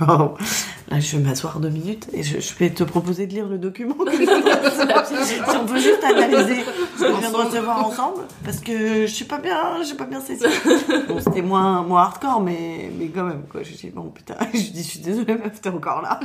Là je vais m'asseoir deux minutes et je, je vais te proposer de lire le document. Si on peut juste analyser ce qu'on vient de recevoir ensemble. Parce que je suis pas bien, j'ai pas bien saisi. Bon, c'était moins, moins hardcore, mais, mais quand même, quoi. Je dis, bon, putain, je dis, je suis désolée, meuf, t'es encore là.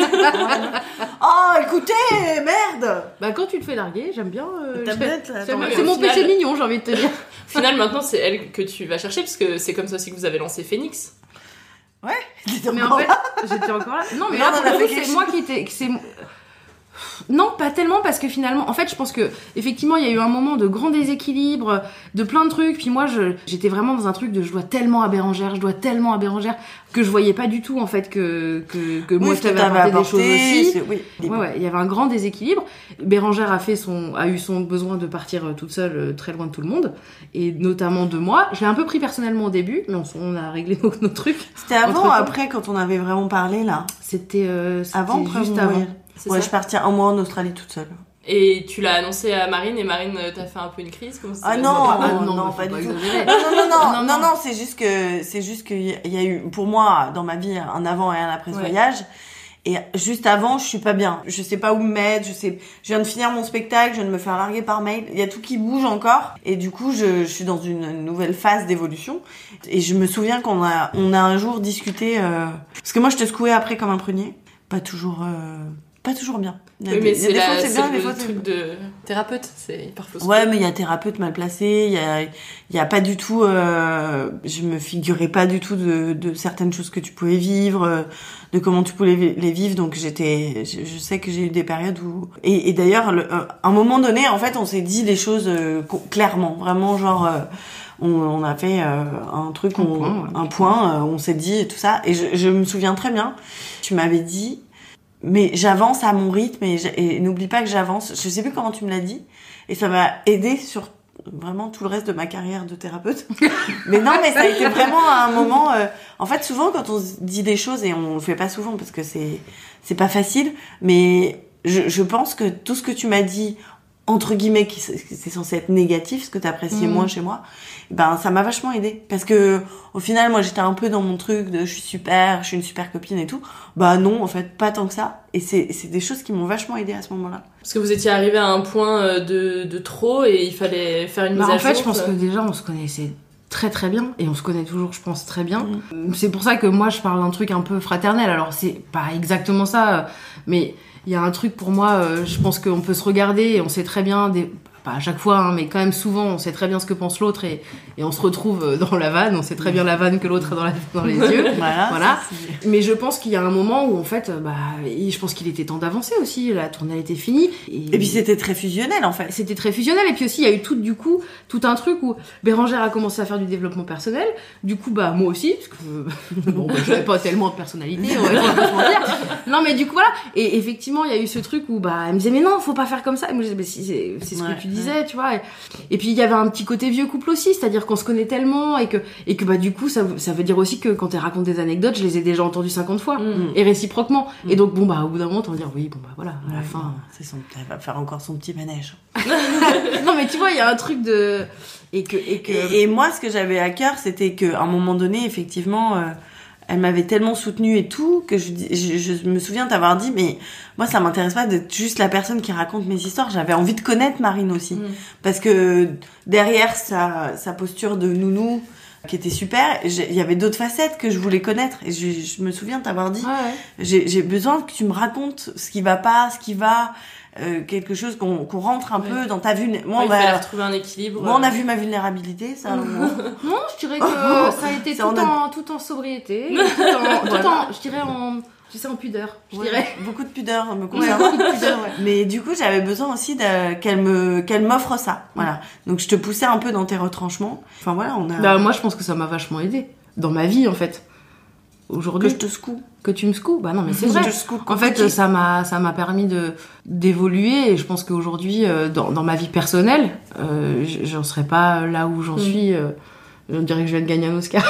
Oh, écoutez, merde! Bah, quand tu te fais larguer, j'aime bien. Euh, T'as bien, c'est, c'est, c'est mon péché mignon, j'ai envie de te dire. Au final, maintenant, c'est elle que tu vas chercher, parce que c'est comme ça aussi que vous avez lancé Phoenix. Ouais, j'étais mais encore en fait, là. J'étais encore là. Non, mais, mais là, là, pour le coup, c'est moi qui étais. C'est... Non, pas tellement, parce que finalement, en fait, je pense que effectivement, il y a eu un moment de grand déséquilibre, de plein de trucs. Puis moi, je, j'étais vraiment dans un truc de je dois tellement à Bérangère, je dois tellement à Bérangère, que je voyais pas du tout en fait que que, que moi oui, je t'avais apporté des choses aussi. C'est... Oui, ouais, ouais, il y avait un grand déséquilibre. Bérangère a fait son, a eu son besoin de partir toute seule, très loin de tout le monde, et notamment de moi. Je l'ai un peu pris personnellement au début, mais on, on a réglé nos, nos trucs. C'était avant ou après quand on avait vraiment parlé là? C'était, euh, c'était avant, juste avant. Ouais, ouais je suis partie un mois en Australie toute seule. Et tu l'as annoncé à Marine, et Marine t'a fait un peu une crise, comme ça? Ah non, ah non, non, non, pas du tout. Non, non, non, non, non, non, c'est juste que, c'est juste qu'il y a eu, pour moi, dans ma vie, un avant et un après ce ouais. voyage. Et juste avant, je suis pas bien. Je sais pas où me mettre, je sais, je viens de finir mon spectacle, je viens de me faire larguer par mail. Il y a tout qui bouge encore. Et du coup, je, je suis dans une nouvelle phase d'évolution. Et je me souviens qu'on a, on a un jour discuté, euh, parce que moi, je te secouais après comme un prunier. Pas toujours, euh, pas toujours bien. Oui, mais des, c'est, la, fois, c'est, c'est bien, le des fois, truc c'est... de thérapeute, c'est hyper fausse. Ouais, mais il y a thérapeute mal placé, il y a, il y a pas du tout, euh, je me figurais pas du tout de, de certaines choses que tu pouvais vivre, de comment tu pouvais les vivre, donc j'étais, je, je sais que j'ai eu des périodes où, et, et d'ailleurs, le, à un moment donné, en fait, on s'est dit les choses euh, clairement, vraiment, genre, euh, on, on a fait euh, un truc, un on, point, ouais. un point, euh, on s'est dit tout ça, et je, je me souviens très bien, tu m'avais dit, mais j'avance à mon rythme et, et n'oublie pas que j'avance. Je sais plus comment tu me l'as dit et ça m'a aidé sur vraiment tout le reste de ma carrière de thérapeute. Mais non, mais ça a été vraiment un moment... Euh, en fait, souvent, quand on se dit des choses, et on le fait pas souvent parce que c'est, c'est pas facile, mais je, je pense que tout ce que tu m'as dit, entre guillemets, qui c'est censé être négatif, ce que t'appréciais mmh. moins chez moi, ben ça m'a vachement aidée. Parce que au final, moi, j'étais un peu dans mon truc de je suis super, je suis une super copine et tout. Bah non, en fait, pas tant que ça. Et c'est, c'est des choses qui m'ont vachement aidée à ce moment-là. Parce que vous étiez arrivé à un point de, de trop et il fallait faire une bah, mise à en jour. En fait, je pense que déjà, on se connaissait très très bien et on se connaît toujours, je pense, très bien. Mmh. C'est pour ça que moi, je parle d'un truc un peu fraternel. Alors, c'est pas exactement ça, mais il y a un truc pour moi, euh, je pense qu'on peut se regarder et on sait très bien, des... pas à chaque fois, hein, mais quand même souvent, on sait très bien ce que pense l'autre et, et on se retrouve dans la vanne, on sait très bien la vanne que l'autre a dans, la... dans les yeux. Voilà. voilà. Mais je pense qu'il y a un moment où, en fait, bah, je pense qu'il était temps d'avancer aussi, la tournée était finie. Et, et puis c'était très fusionnel, en fait. C'était très fusionnel, et puis aussi, il y a eu tout, du coup, tout un truc où Bérangère a commencé à faire du développement personnel, du coup, bah, moi aussi, parce que, bon, bah, j'avais pas tellement de personnalité, on va pas se mentir. Non, mais du coup, voilà. Et effectivement, il y a eu ce truc où, bah, elle me disait, mais non, faut pas faire comme ça. Et moi, je disais, mais si, c'est, c'est ce ouais, que tu disais, ouais. tu vois. Et, et puis, il y avait un petit côté vieux couple aussi, c'est-à-dire qu'on se connaît tellement et que, et que, bah, du coup, ça, ça veut dire aussi que quand elle raconte des anecdotes, je les ai déjà entendues cinquante fois. Mmh. Et réciproquement. Mmh. Et donc, bon, bah, au bout d'un moment, t'en dire, oui, bon, bah, voilà, à ouais, la fin. C'est son, elle va faire encore son petit manège. Non, mais tu vois, il y a un truc de, et que, et que. Et, et moi, ce que j'avais à cœur, c'était qu'à un moment donné, effectivement, euh, elle m'avait tellement soutenue et tout que je, je, je me souviens t'avoir dit mais moi ça m'intéresse pas d'être juste la personne qui raconte mes histoires, j'avais envie de connaître Marine aussi mmh. parce que derrière sa, sa posture de nounou qui était super, il y avait d'autres facettes que je voulais connaître et je, je me souviens t'avoir dit ouais. j'ai, j'ai besoin que tu me racontes ce qui va pas, ce qui va Euh, quelque chose qu'on, qu'on rentre un ouais. peu dans ta vulnérabilité. Moi, ouais, on va il fallait retrouver un équilibre. Moi, on a vu ma vulnérabilité, ça. Non, je dirais que ça a été tout en, a... tout en sobriété, tout en, tout en, je dirais en, tu sais, en pudeur. Je ouais, dirais beaucoup de pudeur me concernant. Ouais, beaucoup de pudeur, ouais. Mais du coup, j'avais besoin aussi de, qu'elle me, qu'elle m'offre ça. Voilà. Donc, je te poussais un peu dans tes retranchements. Enfin voilà, on a. Bah, moi, je pense que ça m'a vachement aidée dans ma vie, en fait. Aujourd'hui, que je te secoue. Que tu me secoues. Bah non, mais c'est vrai. En fait, ça m'a, ça m'a permis de, d'évoluer et je pense qu'aujourd'hui, euh, dans, dans ma vie personnelle, euh, j'en serais pas là où j'en mmh. suis. Euh, on dirait que je viens de gagner un Oscar.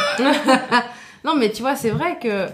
Non, mais tu vois, c'est vrai que.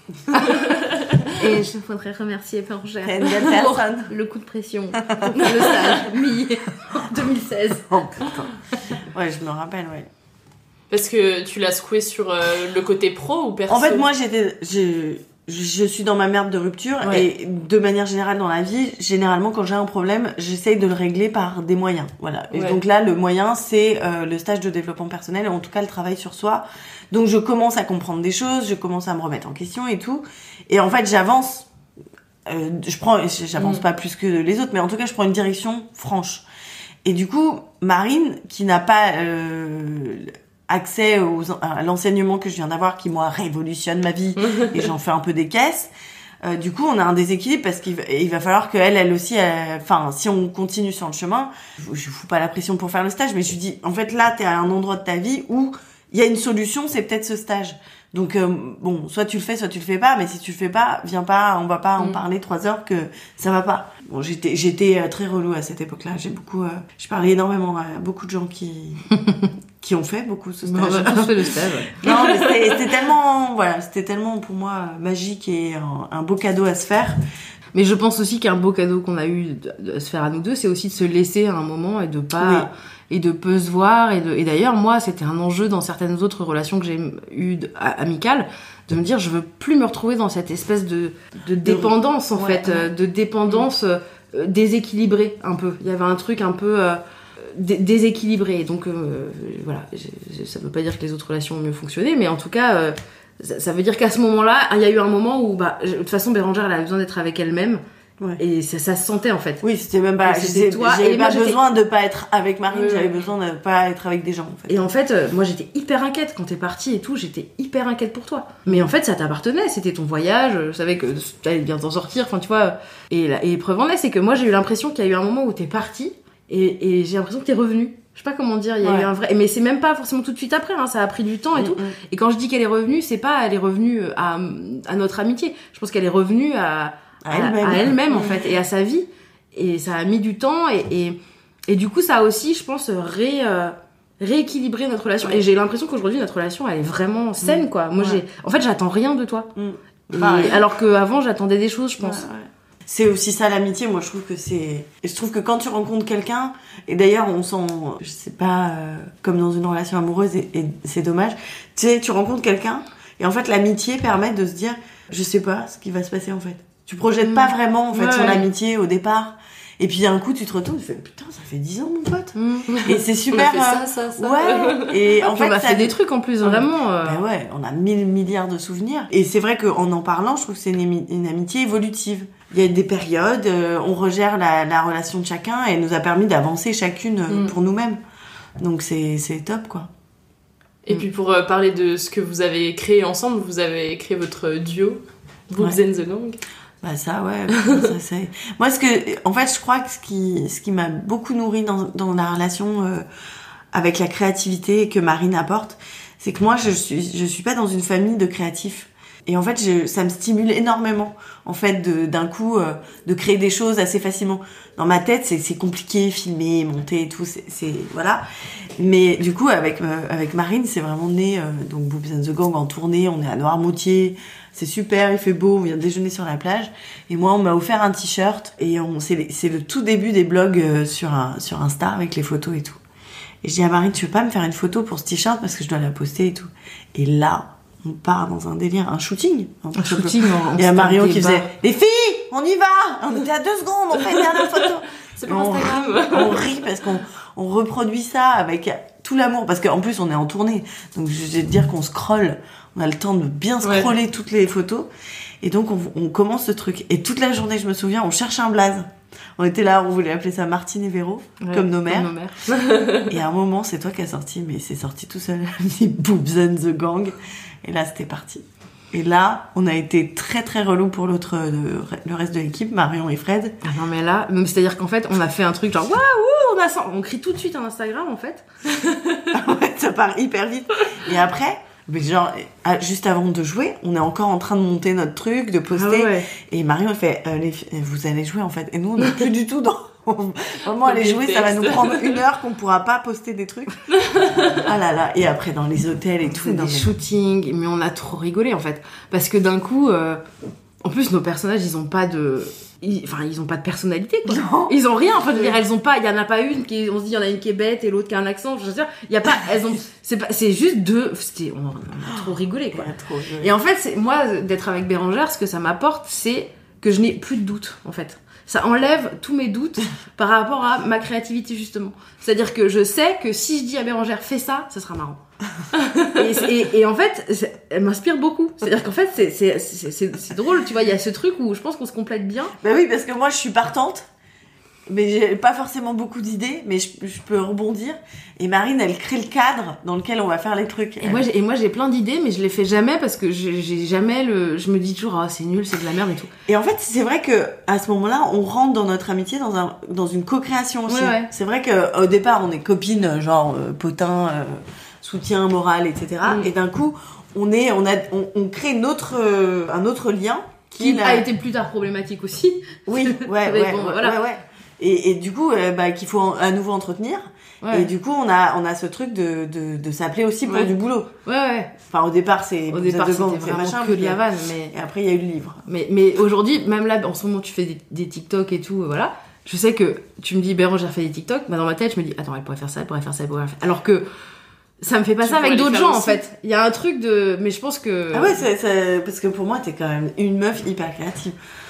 Et je voudrais remercier Bérangère pour le coup de pression pour le stage mi deux mille seize. Oh putain. Ouais, je me rappelle, ouais. Parce que tu l'as secoué sur euh, le côté pro ou perso ? En fait, moi, j'étais, je, je suis dans ma merde de rupture ouais. et de manière générale dans la vie, généralement, quand j'ai un problème, j'essaye de le régler par des moyens. Voilà. Et ouais. donc là, le moyen, c'est euh, le stage de développement personnel, et en tout cas le travail sur soi. Donc je commence à comprendre des choses, je commence à me remettre en question et tout. Et en fait, j'avance. Euh, je prends, j'avance mmh. pas plus que les autres, mais en tout cas, je prends une direction franche. Et du coup, Marine, qui n'a pas euh, accès aux, à l'enseignement que je viens d'avoir, qui moi révolutionne ma vie, et j'en fais un peu des caisses. Euh, du coup, on a un déséquilibre parce qu'il va, il va falloir qu'elle, elle aussi, enfin, si on continue sur le chemin, je, je fous pas la pression pour faire le stage, mais je lui dis, en fait, là, t'es à un endroit de ta vie où il y a une solution, c'est peut-être ce stage. Donc euh, bon, soit tu le fais, soit tu le fais pas, mais si tu le fais pas, viens pas, on va pas en mmh. parler trois heures que ça va pas. Bon, j'étais j'étais euh, très relou à cette époque-là. J'ai beaucoup, euh, je parlais énormément à beaucoup de gens qui qui ont fait beaucoup ce stage. On a tous fait le stage. Ouais. Non, mais c'était, c'était tellement, voilà, c'était tellement pour moi magique et un, un beau cadeau à se faire. Mais je pense aussi qu'un beau cadeau qu'on a eu de, de se faire à nous deux, c'est aussi de se laisser à un moment et de pas oui. et de peu se voir et de et d'ailleurs moi c'était un enjeu dans certaines autres relations que j'ai eues de, amicales de me dire je veux plus me retrouver dans cette espèce de de dépendance en ouais, fait ouais. de dépendance euh, déséquilibrée un peu. Il y avait un truc un peu euh, dé- déséquilibré donc euh, voilà, je, ça veut pas dire que les autres relations ont mieux fonctionné mais en tout cas euh, Ça, ça veut dire qu'à ce moment-là, il y a eu un moment où, bah, de toute façon, Bérangère, elle avait besoin d'être avec elle-même. Ouais. Et ça, ça se sentait, en fait. Oui, c'était même pas, c'était toi. J'avais pas besoin de pas être avec Marine, euh... j'avais besoin de pas être avec des gens, en fait. Et en fait, euh, moi, j'étais hyper inquiète quand t'es partie et tout, j'étais hyper inquiète pour toi. Mais en fait, ça t'appartenait, c'était ton voyage, je savais que t'allais bien t'en sortir, enfin, tu vois. Et la, et preuve en est, c'est que moi, j'ai eu l'impression qu'il y a eu un moment où t'es partie et, et j'ai l'impression que t'es revenue. Je sais pas comment dire, il y a ouais. eu un vrai, mais c'est même pas forcément tout de suite après, hein, ça a pris du temps et mmh, tout. Mmh. Et quand je dis qu'elle est revenue, c'est pas elle est revenue à, à notre amitié. Je pense qu'elle est revenue à, à, à elle-même, à elle-même mmh. en fait, et à sa vie. Et ça a mis du temps et, et, Et du coup, ça a aussi, je pense, ré, euh, rééquilibré notre relation. Ouais. Et j'ai l'impression qu'aujourd'hui, notre relation, elle est vraiment saine, mmh. quoi. Moi, ouais. j'ai... En fait, j'attends rien de toi. Mmh. Et... Ah, ouais. Alors qu'avant, j'attendais des choses, je pense. Ouais, ouais. C'est aussi ça l'amitié, moi je trouve que c'est... Et je trouve que quand tu rencontres quelqu'un, et d'ailleurs on sent, je sais pas, euh, comme dans une relation amoureuse, et, et c'est dommage, tu sais, tu rencontres quelqu'un, et en fait l'amitié permet de se dire, je sais pas ce qui va se passer en fait. Tu projettes mmh. pas vraiment en fait ouais. son amitié au départ, et puis d'un coup tu te retournes, tu fais putain ça fait dix ans mon pote, mmh. et c'est super... On a fait ça, ça, ça. Ouais, et ah, en fait... On a fait des trucs en plus, vraiment... Euh... Ben ouais, on a mille milliards de souvenirs, et c'est vrai qu'en en parlant, je trouve que c'est une, une amitié évolutive. Il y a des périodes, euh, on regère la, la relation de chacun et elle nous a permis d'avancer chacune euh, mm. pour nous-mêmes. Donc c'est, c'est top, quoi. Et mm. puis pour euh, parler de ce que vous avez créé ensemble, vous avez créé votre duo, Boobs ouais. and the Gang. Bah ça, ouais. ça, c'est... Moi, ce que, en fait, je crois que ce qui, ce qui m'a beaucoup nourri dans, dans la relation euh, avec la créativité que Marine apporte, c'est que moi, je suis, je suis pas dans une famille de créatifs. Et en fait, je, ça me stimule énormément, en fait, de, d'un coup, euh, de créer des choses assez facilement. Dans ma tête, c'est, c'est compliqué, filmer, monter et tout, c'est, c'est voilà. Mais du coup, avec euh, avec Marine, c'est vraiment né, euh, donc Boobs and the Gang en tournée, on est à Noirmoutier, c'est super, il fait beau, on vient déjeuner sur la plage. Et moi, on m'a offert un t-shirt, et on, c'est, c'est le tout début des blogs euh, sur, un, sur Insta, avec les photos et tout. Et je dis à Marine, tu veux pas me faire une photo pour ce t-shirt, parce que je dois la poster et tout. Et là... on part dans un délire, un shooting. Un, un shooting. Il y a Marion qui faisait « Les filles, on y va !» On était à deux secondes, on fait une dernière photo. C'est pour Instagram. On rit parce qu'on on reproduit ça avec tout l'amour. Parce qu'en plus, on est en tournée. Donc, je vais te dire qu'on scrolle. On a le temps de bien scroller ouais. toutes les photos. Et donc, on, on commence ce truc. Et toute la journée, je me souviens, on cherche un blaze. On était là, on voulait appeler ça Martine et Véro, ouais, comme nos mères. Comme nos mères. Et à un moment, c'est toi qui as sorti, mais c'est sorti tout seul. Boobs and the Gang. Et là, c'était parti. Et là, on a été très très relou pour l'autre, le, le reste de l'équipe, Marion et Fred. Ah non, mais là, c'est-à-dire qu'en fait, on a fait un truc genre waouh, on a, on crie tout de suite en Instagram en fait. Ouais, ça part hyper vite. Et après, mais genre, juste avant de jouer, on est encore en train de monter notre truc, de poster. Ah ouais. Et Marion elle fait, euh, les, vous allez jouer en fait. Et nous, on n'est plus du tout dans. Vraiment aller jouer, ça va nous prendre une heure qu'on pourra pas poster des trucs. Ah là là. Et après dans les hôtels et tout, dans des shootings, mais on a trop rigolé en fait, parce que d'un coup, euh... en plus nos personnages ils ont pas de, ils... enfin ils ont pas de personnalité quoi. Non. Ils ont rien. Enfin je veux dire, elles ont pas, il y en a pas une qui, on se dit il y en a une qui est bête et l'autre qui a un accent. Je veux dire, il y a pas, elles ont, c'est pas, c'est juste deux. C'était, on a trop rigolé quoi. Trop rigolé. Et en fait, c'est... moi d'être avec Bérangère, ce que ça m'apporte, c'est que je n'ai plus de doute en fait. Ça enlève tous mes doutes par rapport à ma créativité, justement. C'est-à-dire que je sais que si je dis à Bérangère, fais ça, ça sera marrant. et, et, et en fait, elle m'inspire beaucoup. C'est-à-dire qu'en fait, c'est, c'est, c'est, c'est, c'est drôle, tu vois, il y a ce truc où je pense qu'on se complète bien. Bah oui, parce que moi, je suis partante. Mais j'ai pas forcément beaucoup d'idées, mais je, je peux rebondir. Et Marine, elle crée le cadre dans lequel on va faire les trucs. Et moi, j'ai, et moi, j'ai plein d'idées, mais je les fais jamais parce que j'ai, j'ai jamais le. Je me dis toujours, ah, c'est nul, c'est de la merde et tout. Et en fait, c'est vrai que à ce moment-là, on rentre dans notre amitié dans un dans une co-création aussi. Ouais, ouais. C'est vrai que au départ, on est copines, genre euh, potin, euh, soutien moral, et cetera. Mm. Et d'un coup, on est, on a, on, on crée notre euh, un autre lien qui, qui a été plus tard problématique aussi. Oui, ouais, ouais, bon, ouais, voilà. ouais, ouais. Et, et du coup, euh, bah, qu'il faut en, à nouveau entretenir. Ouais. Et du coup, on a, on a ce truc de, de, de s'appeler aussi pour ouais. du boulot. Ouais, ouais. Enfin, au départ, c'est, au départ, c'était c'est vraiment machin, que de la vanne, mais. Et après, il y a eu le livre. Mais, mais aujourd'hui, même là, en ce moment, tu fais des, des TikTok et tout, voilà. Je sais que tu me dis, Bérangère fait des TikTok, bah, dans ma tête, je me dis, attends, elle pourrait faire ça, elle pourrait faire ça, elle pourrait faire ça. Alors que, ça me fait pas tu ça avec d'autres gens, aussi. En fait. Il y a un truc de, mais je pense que. Ah ouais, c'est, c'est... parce que pour moi, t'es quand même une meuf hyper créative.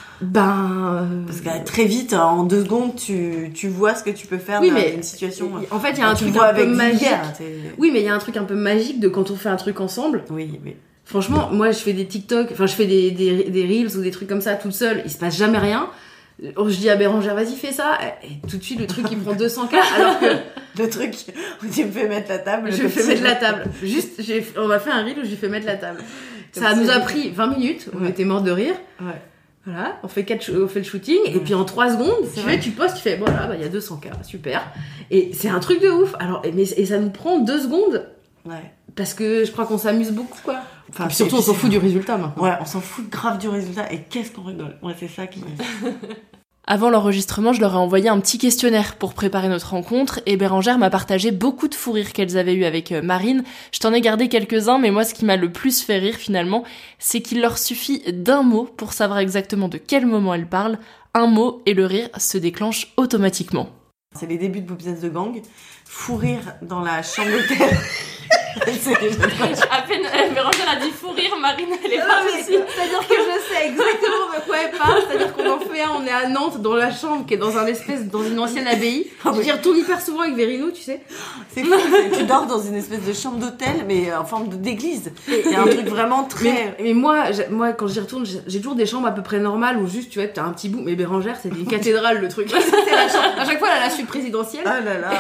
Ben parce que très vite en deux secondes tu tu vois ce que tu peux faire oui, dans mais une situation. En fait, il y a un truc un peu magique. Guerre, oui, mais il y a un truc un peu magique de quand on fait un truc ensemble. Oui, oui. Franchement, moi je fais des TikTok, enfin je fais des des des reels ou des trucs comme ça toute seule, il se passe jamais rien. Je dis à Bérangère, vas-y, fais ça. Et tout de suite, le truc, il prend deux cents K. Alors que le truc où tu me fais mettre la table. Je fais mettre la table. Juste, j'ai, on a fait un reel où j'ai fait mettre la table. Comme ça nous a pris vingt minutes. On ouais. était morts de rire. Ouais. Voilà, on fait quatre, on fait le shooting, mmh. et puis en trois secondes, tu fais, tu postes, tu fais, voilà, bah, il y a deux cents K, super. Et c'est un truc de ouf. Alors, et, mais, et ça nous prend deux secondes. Ouais. Parce que je crois qu'on s'amuse beaucoup, quoi. Enfin, et puis surtout, on s'en fout du résultat, maintenant. Ouais, on s'en fout grave du résultat. Et qu'est-ce qu'on rigole. Ouais, c'est ça qui... Avant l'enregistrement, je leur ai envoyé un petit questionnaire pour préparer notre rencontre et Bérengère m'a partagé beaucoup de fous rires qu'elles avaient eu avec Marine. Je t'en ai gardé quelques-uns, mais moi ce qui m'a le plus fait rire finalement, c'est qu'il leur suffit d'un mot pour savoir exactement de quel moment elles parlent. Un mot et le rire se déclenche automatiquement. C'est les débuts de Boobs and the Gang. Fou rire dans la chambre d'hôtel. C'est déjà à peine Bérengère a dit fou rire, Marine elle est non, pas mais, aussi. C'est-à-dire que je sais exactement de quoi elle parle. C'est-à-dire qu'on en fait un, on est à Nantes dans la chambre qui est dans un espèce, dans une ancienne abbaye. Oh, je j'y retourne hyper souvent avec Vérino, tu sais. C'est fou, c'est- tu dors dans une espèce de chambre d'hôtel mais en forme de- d'église. Il y a un truc vraiment très... Mais, mais moi, j'ai- moi, quand j'y retourne, j'ai j'ai toujours des chambres à peu près normales où juste, tu vois, t'as un petit bout. Mais Bérengère, c'est une cathédrale le truc. C'est la chambre. À chaque fois, elle a la suite présidentielle. Ah là là.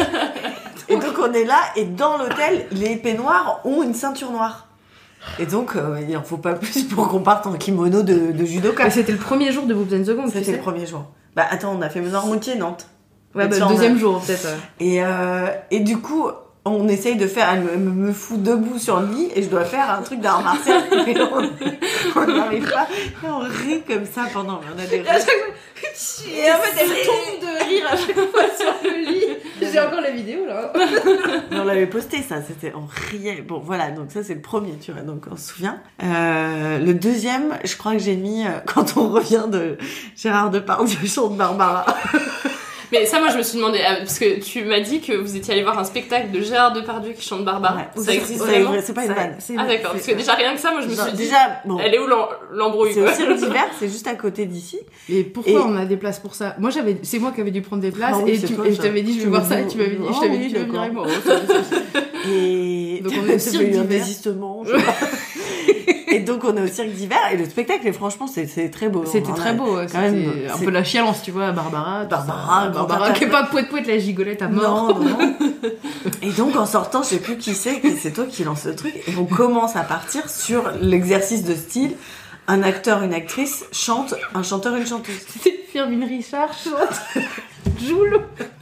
Et donc on est là et dans l'hôtel, les peignoirs ont une ceinture noire. Et donc euh, il en faut pas plus pour qu'on parte en kimono de, de judoka. Mais c'était le premier jour de Boobs and the Gang, tu C'était sais. le premier jour. Bah attends, on a fait Noirmoutier, Nantes. Ouais, Et bah, ça, le on a- deuxième jour, peut-être. ouais. Et, euh, et du coup, on essaye de faire, elle me, me, me fout debout sur le lit et je dois faire un truc d'art martial. Mais on on n'arrive pas. Et on rit comme ça pendant. On a des Et à chaque fois, et en fait, elle tombe de rire à chaque fois sur le lit. J'ai encore la vidéo là. Mais on l'avait posté ça, c'était, on riait. Bon voilà, donc ça c'est le premier, tu vois, donc on se souvient. Euh, le deuxième, je crois que j'ai mis, euh, quand on revient de Gérard Depardieu chante Barbara. Mais ça, moi, je me suis demandé, euh, parce que tu m'as dit que vous étiez allé voir un spectacle de Gérard Depardieu qui chante Barbara. Ouais, ça c'est- existe c'est vraiment vrai, c'est pas une Ça- vanne. c'est- Ah d'accord, parce que déjà rien que ça, moi je me Non, suis dit, déjà, bon. elle est où l'em- l'embrouille C'est quoi. au Cirque d'hiver, c'est juste à côté d'ici. Et pourquoi Et- on a des places pour ça? Moi, j'avais, c'est moi qui avais dû prendre des places Ah oui, et, c'est tu, toi, et je ça. t'avais dit je vais Tu voir me ça dis- et tu m'avais dit, Ah je t'avais oui, dit tu veux venir d'accord. avec moi. Et Donc, tu on est au as Cirque eu un d'hiver. désistement. je sais pas. Et donc on est au Cirque d'hiver et le spectacle, et franchement, c'est, c'est très beau. C'était On très a- beau, ouais, quand même, c'était un c'est- peu la chialance, tu vois, Barbara. tout Barbara, ça. grand Barbara qui est interprète. pas poète poète la gigolette à mort. Non, non, non. Et donc en sortant, je sais plus qui c'est, qui- c'est toi qui lance le truc, et on commence à partir sur l'exercice de style. Un acteur, une actrice chante, un chanteur, une chanteuse. C'était Firmin Richard chante. Joule.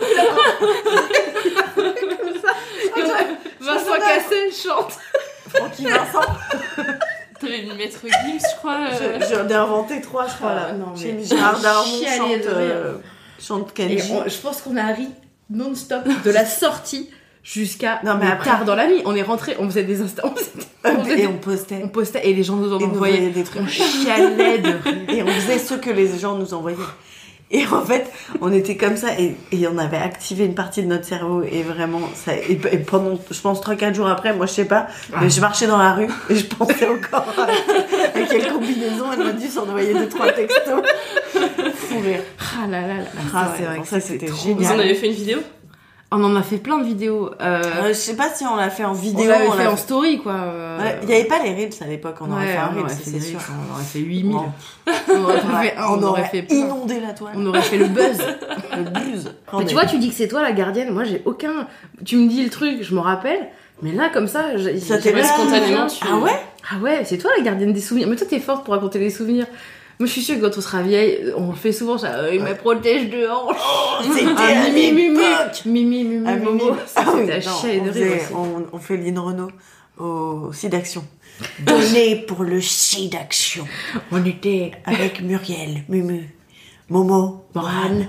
Comme ça. Et Vincent Cassel chante. Francky Vincent. T'avais mis Maître Gims, je crois. euh. Je- J'en ai inventé trois, je crois, là. Ah, non, J'ai mais mis Gérard Darmon chialé chante, de rire. euh, chante Et Kenji. on- je pense qu'on a ri non-stop de la sortie jusqu'à Non, mais mais après- tard dans la nuit. On est rentré, on faisait des instants. On faisait Et des- on postait. on postait et les gens nous en Et nous envoyaient envoyaient des trucs. On chialait de rire. Et on faisait ce que les gens nous envoyaient. Et en fait, on était comme ça et, et on avait activé une partie de notre cerveau et vraiment, ça, et, et pendant, je pense, trois quatre jours après, moi je sais pas, mais je marchais dans la rue et je pensais encore à, à quelle combinaison elle m'a dû s'envoyer deux, trois textos. Fou rire. Ah là là là. Ah ça, c'est ouais, vrai bon, que ça, c'était c'était trop génial. Vous en avez fait une vidéo? On en a fait plein de vidéos. Euh, Euh, je sais pas si on l'a fait en vidéo. on l'avait on fait l'a en story, quoi. euh, Ouais, il y avait pas les reels à l'époque, on aurait ouais, fait un on reel, aurait ça, fait c'est des sûr. reels, on aurait fait huit mille. Bon. On aurait pas fait un, on, on aurait fait plein. inondé la toile. On aurait fait le buzz. Le buzz. Mais tu vois, tu dis que c'est toi la gardienne. Moi, j'ai aucun. Tu me dis le truc, je me rappelle. Mais là, comme ça, j'ai- Ça j'ai- t'est j'ai- spontanément, tu- Ah ouais? Ah ouais, c'est toi la gardienne des souvenirs. Mais toi, t'es forte pour raconter les souvenirs. Moi, je suis sûre que quand on sera vieille, on le fait souvent. Ça, euh, il me protège de hanche. C'était Ah, à Mimi, Mimi, l'époque. Mimi, Mimi, Ah, Momo. Mimi. Ça, Ah oui, c'était à non, chialer de on, rire faisait- aussi. on, on fait Lynn Renault au SIDAction. Donné pour le SIDAction. On était Avec Muriel, Mumu, Momo, Morane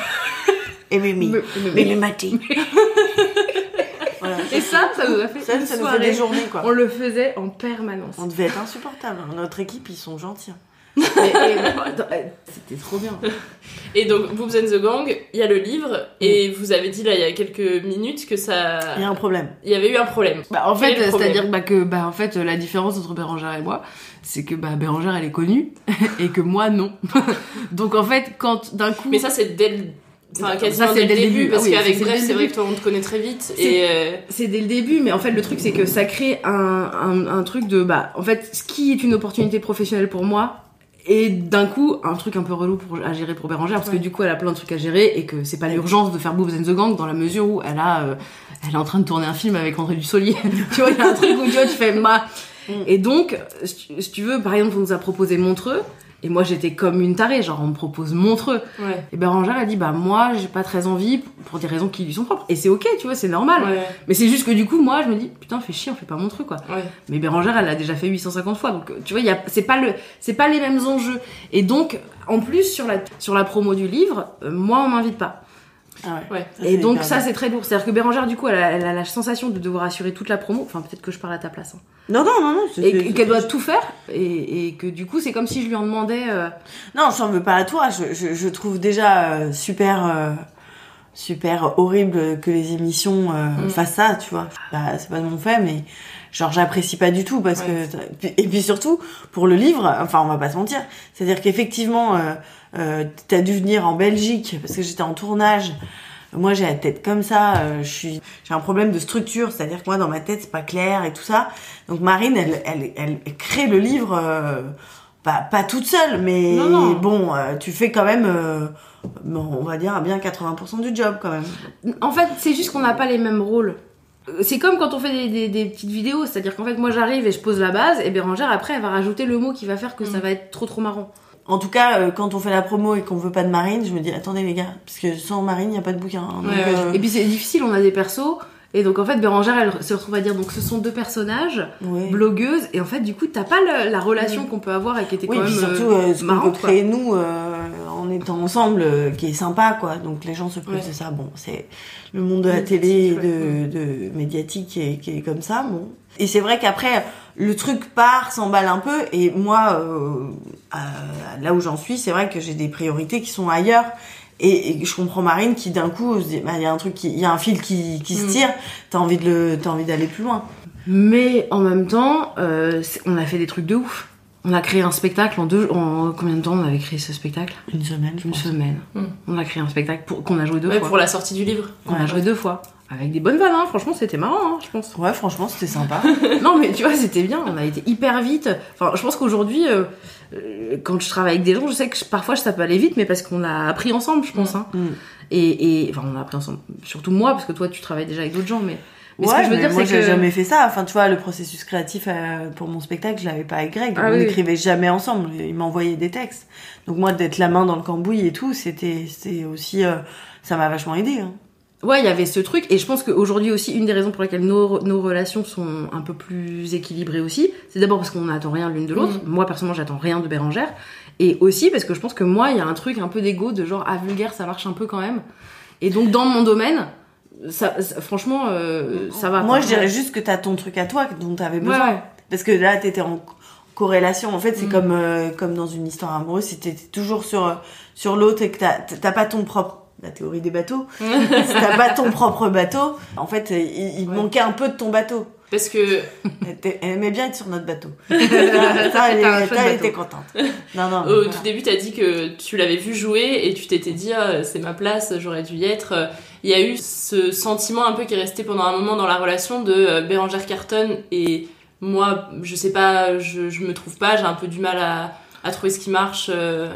et Mimi. Me- me- Mimi Mati. Voilà. Et ça, ça nous a fait Ça, une ça nous fait soirée. des journées, quoi. On le faisait en permanence. On devait être insupportable. Notre équipe, ils sont gentils. Et- et- attends, euh, C'était trop bien. Et donc, Boobs and the Gang, il y a le livre, et vous avez dit là il y a quelques minutes que ça. Il y a un problème. Il y avait eu un problème. Bah, en Quel fait, est le problème c'est-à-dire bah, que bah, en fait, la différence entre Bérengère et moi, c'est que bah, Bérengère, elle est connue et que moi, non. Donc en fait, quand d'un coup. Mais ça, c'est dès le. Enfin, Ça, quasiment c'est dès le dès le début, début. parce Ah oui, qu'avec c'est Bref, dès le c'est vrai début. que toi, on te connaît très vite. C'est- Et. euh, C'est dès le début, mais en fait, le truc, c'est que ça crée un, un, un truc de. Bah, en fait, ce qui est une opportunité professionnelle pour moi, et d'un coup, un truc un peu relou pour, à gérer pour Bérengère, parce que du coup, elle a plein de trucs à gérer, et que c'est pas l'urgence de faire Boobs and the Gang, dans la mesure où elle a. Euh, elle est en train de tourner un film avec André Dussolier. Tu vois, il y a un truc où tu vois, tu fais. Bah. Et donc, si tu, si tu veux, par exemple, on nous a proposé Montreux. Et moi, j'étais comme une tarée, genre, on me propose Montreux. Ouais. Et Bérangère, elle dit, bah, moi, j'ai pas très envie, pour des raisons qui lui sont propres. Et c'est ok, tu vois, c'est normal. Ouais. Mais c'est juste que du coup, moi, je me dis, putain, fais chier, on fait pas Montreux, quoi. Ouais. Mais Bérangère, elle l'a déjà fait huit cent cinquante fois, donc, tu vois, y a, c'est pas le, c'est pas les mêmes enjeux. Et donc, en plus, sur la, sur la promo du livre, euh, moi, on m'invite pas. Ah ouais. Ouais. Ça, Et c'est donc hyper ça bien. c'est très lourd. C'est-à-dire que Bérangère du coup elle a, elle a la sensation de devoir assurer toute la promo. Enfin peut-être que je parle à ta place. Hein. Non non non non. c'est- Et c'est- qu'elle doit tout faire et, et que du coup c'est comme si je lui en demandais. Euh... Non, je n'en veux pas à toi. Je, je, je trouve déjà euh, super, euh, super horrible que les émissions euh, Mm. fassent ça, tu vois. Bah, c'est pas de mon fait, mais genre j'apprécie pas du tout parce Ouais. que et puis surtout pour le livre, enfin on va pas se mentir, c'est-à-dire qu'effectivement euh, euh, t'as dû venir en Belgique parce que j'étais en tournage. Moi, j'ai la tête comme ça, euh, je suis, j'ai un problème de structure, c'est-à-dire que moi, dans ma tête, c'est pas clair et tout ça. Donc, Marine, elle, elle, elle, elle crée le livre, euh, pas, pas toute seule, mais Non, non. bon, euh, tu fais quand même, euh, bon, on va dire, à bien quatre-vingts pour cent du job, quand même. En fait c'est juste qu'on n'a pas les mêmes rôles. C'est comme quand on fait des, des, des petites vidéos, c'est-à-dire qu'en fait moi j'arrive et je pose la base et Bérangère après elle va rajouter le mot qui va faire que ça va être trop trop marrant. En tout cas, euh, quand on fait la promo et qu'on veut pas de Marine, je me dis, attendez les gars, parce que sans Marine, il y a pas de bouquin. hein. Donc, Ouais, ouais. euh, Et puis c'est difficile, on a des persos. Et donc en fait Bérangère elle se retrouve à dire donc ce sont deux personnages, ouais. blogueuses, et en fait du coup t'as pas le- la relation qu'on peut avoir et qui était Oui, quand puis même surtout, euh, euh, ce qu'on peut marrante, quoi. créer nous euh, en étant ensemble, euh, qui est sympa, quoi. Donc les gens se plaignent Ouais. de ça. Bon, c'est le monde de la Médiatique, télé, et ouais. de, de médiatique qui est, qui est comme ça. Bon. Et c'est vrai qu'après, le truc part, s'emballe un peu. Et moi, euh, à- là où j'en suis, c'est vrai que j'ai des priorités qui sont ailleurs. Et, et je comprends Marine qui d'un coup se dit, bah, il y a un truc qui, il y a un fil qui, qui se Mm. tire. T'as envie de le, t'as envie d'aller plus loin. Mais en même temps, euh, c'est- on a fait des trucs de ouf. On a créé un spectacle en deux... En combien de temps on avait créé ce spectacle? Une semaine, je Une pense. semaine. Mm. On a créé un spectacle pour... qu'on a joué deux Ouais, fois. pour la sortie du livre. On a joué deux fois. Avec des bonnes vannes, hein. Franchement, c'était marrant, hein, je pense. Ouais, franchement, c'était sympa. Non, mais tu vois, c'était bien. On a été hyper vite. Enfin, je pense qu'aujourd'hui, euh, euh, quand je travaille avec des gens, je sais que je- parfois ça peut aller vite, mais parce qu'on a appris ensemble, je pense. Hein. Mm. Et, et enfin, on a appris ensemble. Surtout moi, parce que toi, tu travailles déjà avec d'autres gens, mais. Mais ouais, ce que je veux mais dire, moi c'est j'ai que. jamais fait ça. Enfin, tu vois, le processus créatif euh, pour mon spectacle, je l'avais pas avec Greg. Ah on oui. n'écrivait jamais ensemble. Il m'envoyait des textes. Donc moi, d'être la main dans le cambouis et tout, c'était, c'était aussi, euh, ça m'a vachement aidé. Hein. Ouais, il y avait ce truc, et je pense qu'aujourd'hui aussi, une des raisons pour lesquelles nos, nos relations sont un peu plus équilibrées aussi, c'est d'abord parce qu'on n'attend rien l'une de l'autre. Mmh. Moi, personnellement, j'attends rien de Bérangère. Et aussi parce que je pense que moi, il y a un truc un peu d'égo, de genre, ah, vulgaire, ça marche un peu quand même. Et donc, dans mon domaine, ça, ça- franchement, euh, ça va. Moi, quoi. je dirais juste que t'as ton truc à toi dont t'avais Ouais, besoin. ouais. Parce que là, t'étais en corrélation. En fait, c'est Mm. comme, euh, comme dans une histoire amoureuse, si t'étais toujours sur, euh, sur l'autre et que t'as, t'as pas ton propre, la théorie des bateaux, si t'as pas ton propre bateau, en fait, il, il Ouais. manquait un peu de ton bateau. Parce que Elle, était- elle aimait bien être sur notre bateau. ça, elle, T'as un elle- chouette elle bateau. était contente. Non, non. au voilà. tout début, t'as dit que tu l'avais vu jouer et tu t'étais dit ah, c'est ma place, j'aurais dû y être. Il y a eu ce sentiment un peu qui est resté pendant un moment dans la relation de euh, Bérangère Carton et moi, je sais pas, je, je me trouve pas, j'ai un peu du mal à, à trouver ce qui marche. euh.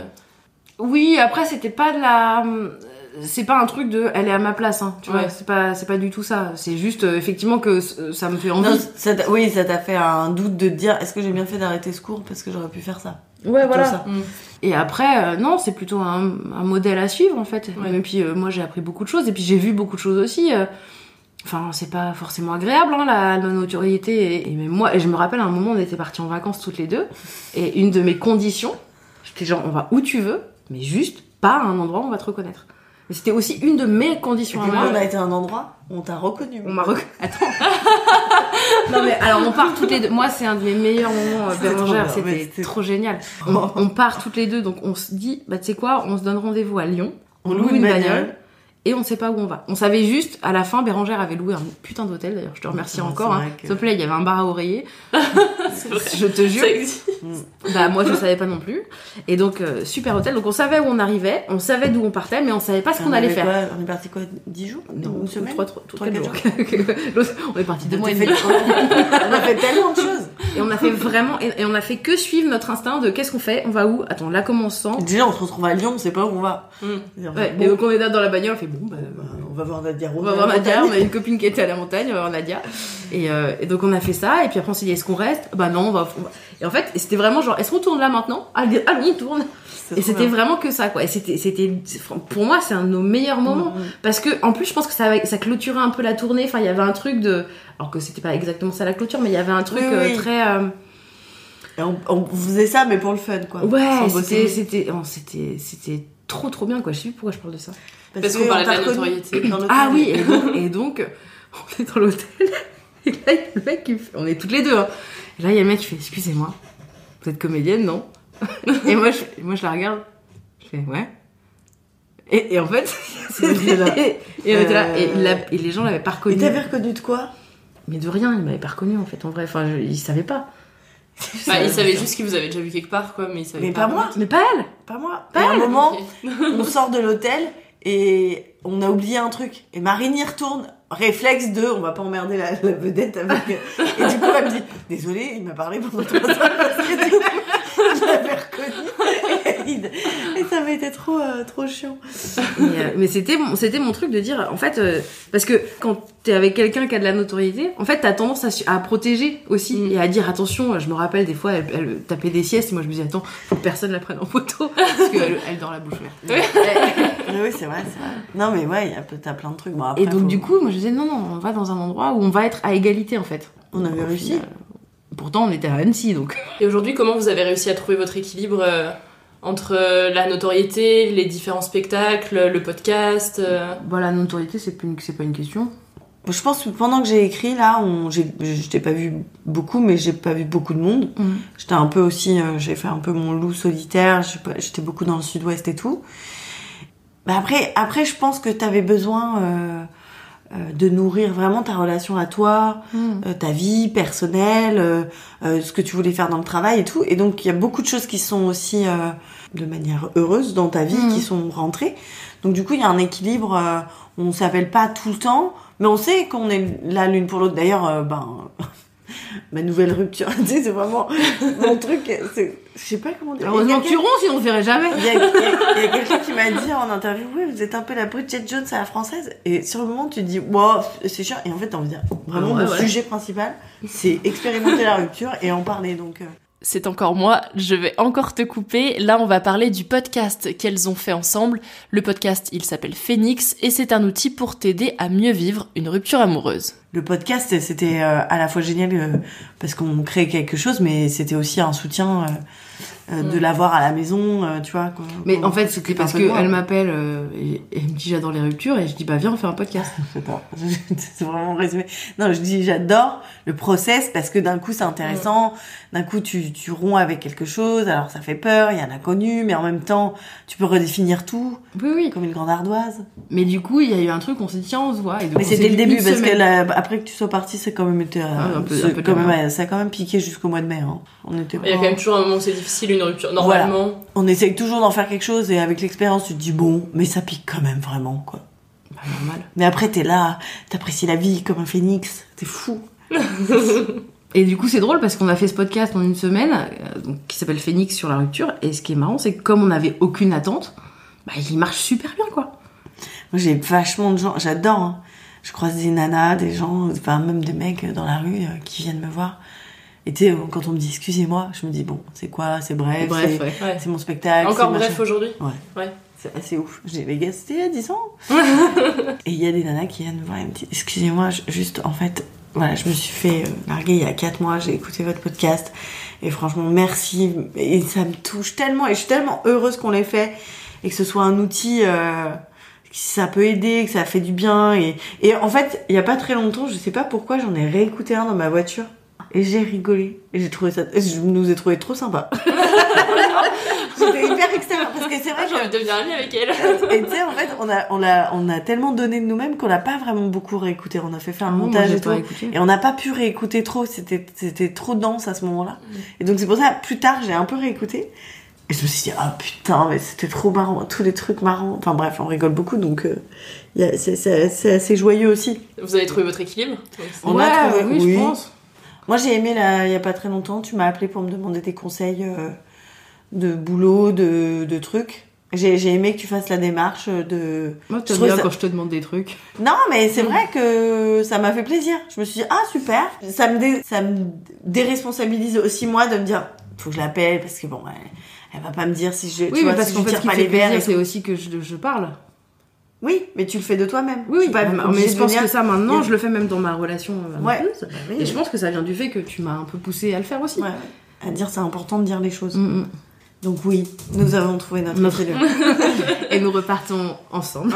Oui, après, c'était pas de la. C'est pas un truc de elle est à ma place, hein, tu Ouais. vois. C'est pas, c'est pas du tout ça. C'est juste, euh, effectivement, que c- ça me fait envie. Non, ça t'a- oui, ça t'a fait un doute de te dire est-ce que j'ai bien fait d'arrêter ce cours parce que j'aurais pu faire ça. Ouais, Plutôt voilà. ça. Mm. Et après, euh, non, c'est plutôt un, un modèle à suivre, en fait. Ouais. Et puis, euh, moi, j'ai appris beaucoup de choses. Et puis, j'ai vu beaucoup de choses aussi. euh. Enfin, c'est pas forcément agréable, hein, la, la notoriété. Et, et même moi, et je me rappelle, à un moment, on était partis en vacances toutes les deux. Et une de mes conditions, j'étais genre, on va où tu veux, mais juste pas à un endroit où on va te reconnaître. Et c'était aussi une de mes Et conditions à puis moi. moi, on a été à un endroit où on t'a reconnu. On m'a reconnu. Attends. Non mais alors on part toutes les deux. Moi c'est un de mes meilleurs moments euh, C'était trop Bérangère, bien, mais c'était c'était- trop génial. On, on part toutes les deux, donc on se dit, bah tu sais quoi, on se donne rendez-vous à Lyon. On loue une bagnole. Et on sait pas où on va. On savait juste, à la fin, Bérangère avait loué un putain d'hôtel, d'ailleurs, je te remercie Ah, encore. c'est Hein. vrai que- S'il te plaît, il y avait un bar à oreiller. C'est vrai. Je te jure. Ça existe. Bah moi je savais pas non plus. Et donc euh, super hôtel. Donc on savait où on arrivait, on savait d'où on partait, mais on savait pas ce qu'on On allait avait faire. quoi, on est parti quoi, dix jours? Non, Une semaine? trois, trois, Trois, quatre quatre jours. L'autre, on est parti deux On mois a et fait- demi. on a fait tellement de choses. Et on a fait vraiment, et, et on a fait que suivre notre instinct de qu'est-ce qu'on fait, on va où, attends, là comment on se sent. Déjà, on se retrouve à Lyon, on sait pas où on va. Mmh. Et, ouais, bon. et donc on est là dans la bagnole, on fait bon, bah, bah on va voir Nadia. On va voir Nadia, on a une copine qui était à la montagne, on va voir Nadia. Et, euh, et donc on a fait ça, et puis après on s'est dit, est-ce qu'on reste? Bah non, on va, on va. Et en fait, c'était vraiment genre, est-ce qu'on tourne là maintenant? Allez, allons, on tourne. Et c'était bien. Vraiment que ça, quoi. Et c'était, c'était, pour moi, c'est un de nos meilleurs moments. Mmh. Parce que, en plus, je pense que ça, ça clôturait un peu la tournée. Enfin, il y avait un truc de, alors que c'était pas exactement ça la clôture, mais il y avait un truc oui, oui. Euh, très, euh... Et on, on faisait ça, mais pour le fun, quoi. Ouais, c'était, c'était, oh, c'était, c'était trop, trop bien, quoi. Je sais plus pourquoi je parle de ça. Parce, Parce qu'on parlait de la notoriété. Ah oui, et donc, et donc, on est dans l'hôtel. Et là, il y a le mec qui fait, on est toutes les deux, hein. Et là, il y a le mec qui fait, excusez-moi, vous êtes comédienne, non? Et moi je, moi, je la regarde. Je fais, ouais. Et, et en fait, et, là. et, et, euh... là, et, la, et les gens l'avaient pas reconnu. Et t'avais reconnu de quoi? Mais de rien, ils m'avaient pas reconnu, en fait, en vrai. Enfin, je, ils savaient pas. Bah, ils savaient juste qu'ils vous avaient déjà vu quelque part, quoi, mais ils savaient mais pas. pas moi. Mais pas elle. Pas moi. Pas et elle. à un moment, on sort de l'hôtel et on a oublié un truc. Et Marine y retourne. Réflexe de, on va pas emmerder la, la vedette avec. Et du coup, elle me dit, désolée, il m'a parlé pendant trois heures parce que du coup, je l'avais reconnu. Et, et ça avait été trop, euh, trop chiant. Et, euh, mais c'était mon, c'était mon truc de dire, en fait, euh, parce que quand t'es avec quelqu'un qui a de la notoriété, en fait, t'as tendance à, à protéger aussi mm. et à dire, attention, je me rappelle des fois, elle, elle tapait des siestes et moi je me disais, attends, faut que personne la prenne en photo parce qu'elle elle dort la bouche ouverte. Oui, c'est vrai, c'est vrai. Non, mais ouais, y a, t'as plein de trucs. Bon, après, et donc, faut... du coup, moi je disais, non, non, on va dans un endroit où on va être à égalité en fait. On avait réussi. Final, pourtant, on était à Annecy donc. Et aujourd'hui, comment vous avez réussi à trouver votre équilibre euh, entre euh, la notoriété, les différents spectacles, le podcast euh... Bah, la notoriété, c'est, plus une, c'est pas une question. Je pense que pendant que j'ai écrit, là, on, j'ai, je t'ai pas vu beaucoup, mais j'ai pas vu beaucoup de monde. Mmh. J'étais un peu aussi, euh, j'ai fait un peu mon loup solitaire, j'étais beaucoup dans le sud-ouest et tout. Bah après, après, je pense que t'avais besoin euh, euh, de nourrir vraiment ta relation à toi, mmh. euh, ta vie personnelle, euh, euh, ce que tu voulais faire dans le travail et tout. Et donc, il y a beaucoup de choses qui sont aussi euh, de manière heureuse dans ta vie, mmh. qui sont rentrées. Donc, du coup, il y a un équilibre. Euh, on s'appelle pas tout le temps, mais on sait qu'on est là l'une pour l'autre. D'ailleurs, euh, ben... ma nouvelle rupture, tu sais, c'est vraiment mon truc, c'est, je sais pas comment dire. Heureusement que tu ronds, sinon on se verrait jamais. Il y a, il y a, il y a quelqu'un qui m'a dit en interview, oui, vous êtes un peu la Bridget Jones à la française, et sur le moment, tu te dis, wow, c'est chiant, et en fait, t'as envie de dire, vraiment, ouais, mon ouais. sujet principal, c'est expérimenter la rupture et en parler, donc... Euh... C'est encore moi, je vais encore te couper. Là, on va parler du podcast qu'elles ont fait ensemble. Le podcast, il s'appelle Phoenix et c'est un outil pour t'aider à mieux vivre une rupture amoureuse. Le podcast, c'était euh, à la fois génial euh, parce qu'on crée quelque chose, mais c'était aussi un soutien euh, euh, de l'avoir à la maison, euh, tu vois. Quand, mais quand en fait, c'était parce qu'elle m'appelle euh, et, et elle me dit j'adore les ruptures et je dis bah viens on fait un podcast. C'est vraiment résumé. Non, je dis j'adore le process parce que d'un coup c'est intéressant, mmh. d'un coup tu, tu romps avec quelque chose, alors ça fait peur, il y a l'inconnu, mais en même temps tu peux redéfinir tout. Oui, oui. Comme une grande ardoise. Mais du coup, il y a eu un truc, on s'est dit tiens on se voit. Et donc, mais c'était le début parce que la, après que tu sois parti, c'est quand même été, euh, ah, un peu, c'est un peu quand même, ça a quand même piqué jusqu'au mois de mai. Hein. On était. Il y a quand même toujours un moment où c'est difficile, une rupture. Normalement. Voilà. On essaye toujours d'en faire quelque chose et avec l'expérience, tu te dis bon, mais ça pique quand même vraiment quoi. Bah, normal. Mais après t'es là, t'apprécies la vie comme un phénix, t'es fou. Et du coup, c'est drôle parce qu'on a fait ce podcast en une semaine, euh, donc, qui s'appelle Phoenix sur la rupture. Et ce qui est marrant, c'est que comme on n'avait aucune attente, bah, il marche super bien quoi. Moi, j'ai vachement de gens, j'adore. Hein. Je croise des nanas, des gens, enfin même des mecs dans la rue euh, qui viennent me voir. Et tu sais, quand on me dit excusez-moi, je me dis bon, c'est quoi, c'est bref, bref c'est, ouais. Ouais. c'est mon spectacle. Encore c'est bref machin. Aujourd'hui. Ouais. Ouais. C'est assez ouf. J'ai les gars, c'était il y a dix ans. Et il y a des nanas qui viennent me voir et me disent excusez-moi, je, juste en fait, voilà, je me suis fait euh, larguer il y a quatre mois, j'ai écouté votre podcast et franchement merci. Et ça me touche tellement et je suis tellement heureuse qu'on l'ait fait et que ce soit un outil. Euh, ça peut aider, que ça fait du bien et, et en fait, il y a pas très longtemps, je sais pas pourquoi, j'en ai réécouté un dans ma voiture et j'ai rigolé et j'ai trouvé ça, je nous ai trouvé trop sympa. J'étais hyper externe parce que c'est vrai que je vais devenir amie avec elle. Et tu sais en fait, on a on a on a tellement donné de nous-mêmes qu'on l'a pas vraiment beaucoup réécouté, on a fait faire un non, montage moi, et tout écouté. Et on n'a pas pu réécouter trop, c'était c'était trop dense à ce moment-là. Mm. Et donc c'est pour ça plus tard, j'ai un peu réécouté. Et je me suis dit, ah oh, putain, mais c'était trop marrant, tous les trucs marrants. Enfin bref, on rigole beaucoup, donc euh, y a, c'est, c'est, c'est assez joyeux aussi. Vous avez trouvé votre équilibre? On ouais, a trouvé, oui, oui. je pense. Moi, j'ai aimé, là, il y a pas très longtemps, tu m'as appelé pour me demander des conseils euh, de boulot, de, de trucs. J'ai, j'ai aimé que tu fasses la démarche de... Moi, t'aimes bien ça... quand je te demande des trucs. Non, mais c'est mmh. vrai que ça m'a fait plaisir. Je me suis dit, ah, super. Ça me, dé... ça me déresponsabilise aussi, moi, de me dire, faut que je l'appelle, parce que bon, elle, elle va pas me dire si je... Oui, tu mais vois, parce si qu'en je fait, tire ce qui pas fait les verres. plaisir, c'est aussi que je, je parle. Oui, mais tu le fais de toi-même. Oui, pas mais, mais je pense venir... que ça, maintenant, je le fais même dans ma relation ouais. amoureuse. Bah oui, et je pense que ça vient du fait que tu m'as un peu poussée à le faire aussi. Ouais. À dire, c'est important de dire les choses. Mm-hmm. Donc oui, nous avons trouvé notre, notre... Et nous repartons ensemble.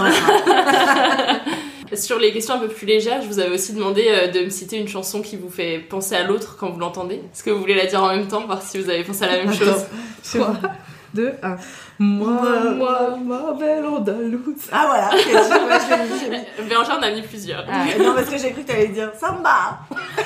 Sur les questions un peu plus légères, je vous avais aussi demandé euh, de me citer une chanson qui vous fait penser à l'autre quand vous l'entendez. Est-ce que vous voulez la dire en même temps, voir si vous avez pensé à la même chose? trois, deux, un. Moi, moi, ma belle Andalouse. Ah voilà, okay, moi, je l'ai mis, j'ai mis. Bérangère en a mis plusieurs. Ah, non, parce que j'ai cru que t'allais dire Samba.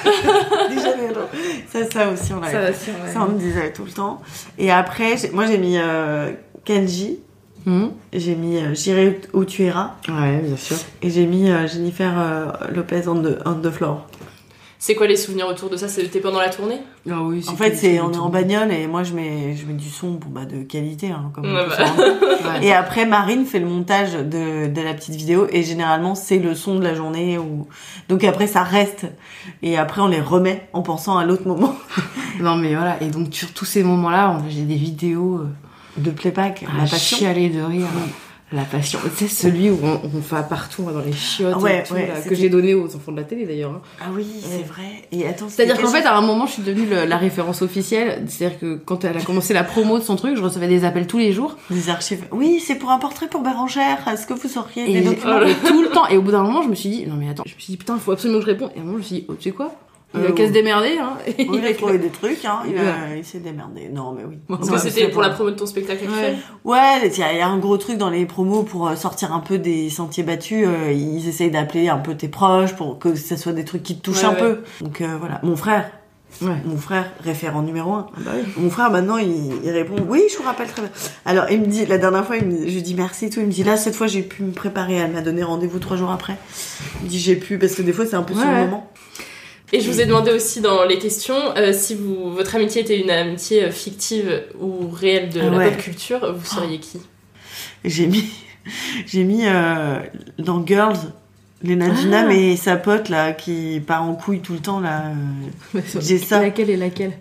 Déjà, ça, ça aussi, on l'avait. Ça aussi, ouais. Ça, on me disait tout le temps. Et après, j'ai... moi, j'ai mis euh, Kenji. Mmh. J'ai mis euh, J'irai où tu iras. Ouais, bien sûr. Et j'ai mis euh, Jennifer euh, Lopez on the, on the floor. C'est quoi les souvenirs autour de ça? C'était pendant la tournée? Ah oui, en fait, c'est, on est en bagnole et moi je mets, je mets du son bon, bah, de qualité. Hein, comme ouais, bah. ouais. Et après, Marine fait le montage de, de la petite vidéo et généralement c'est le son de la journée. Ou... Donc après, ça reste. Et après, on les remet en pensant à l'autre moment. Non mais voilà, et donc sur tous ces moments-là, on, j'ai des vidéos... Euh... de playback, la passion, chialer de rire, la passion. C'est celui où on, on va partout dans les chiottes ouais, et tout, ouais, là, que j'ai donné aux enfants de la télé d'ailleurs. Hein. Ah oui, ouais. C'est vrai. Et attends, c'est-à-dire qu'en fait, à un moment, je suis devenue le, la référence officielle. C'est-à-dire que quand elle a commencé la promo de son truc, je recevais des appels tous les jours. Des archives. Oui, c'est pour un portrait pour Bérangère. Est-ce que vous auriez et des documents? Et tout le temps. Et au bout d'un moment, je me suis dit, non mais attends, je me suis dit putain, il faut absolument que je réponde. Et à un moment, je me suis dit, oh, tu sais quoi? Il a euh, qu'à se démerder, hein. Et oui, il a trouvé des trucs, hein. Il, a, il s'est démerdé. Non, mais oui. Parce non, que c'était pour la promo de ton spectacle actuel. Ouais, ouais, il y a un gros truc dans les promos pour sortir un peu des sentiers battus. Euh, ils essayent d'appeler un peu tes proches pour que ça soit des trucs qui te touchent ouais, un ouais. peu. Donc euh, voilà. Mon frère. Ouais. Mon frère, référent numéro un. Ah bah oui. Mon frère, maintenant, il, il répond, oui, je vous rappelle très bien. Alors, il me dit, la dernière fois, il me, je lui dis merci et tout. Il me dit, là, cette fois, j'ai pu me préparer. Elle m'a donné rendez-vous trois jours après. Il me dit, j'ai pu, parce que des fois, c'est un peu ouais. sur le moment. Et je vous ai demandé aussi dans les questions euh, si vous, votre amitié était une amitié euh, fictive ou réelle de ah la ouais. pop culture, vous seriez qui? J'ai mis, j'ai mis euh, dans Girls, Lena Dunham ah. et sa pote là qui part en couille tout le temps là. Euh, Jessa. Laquelle est laquelle?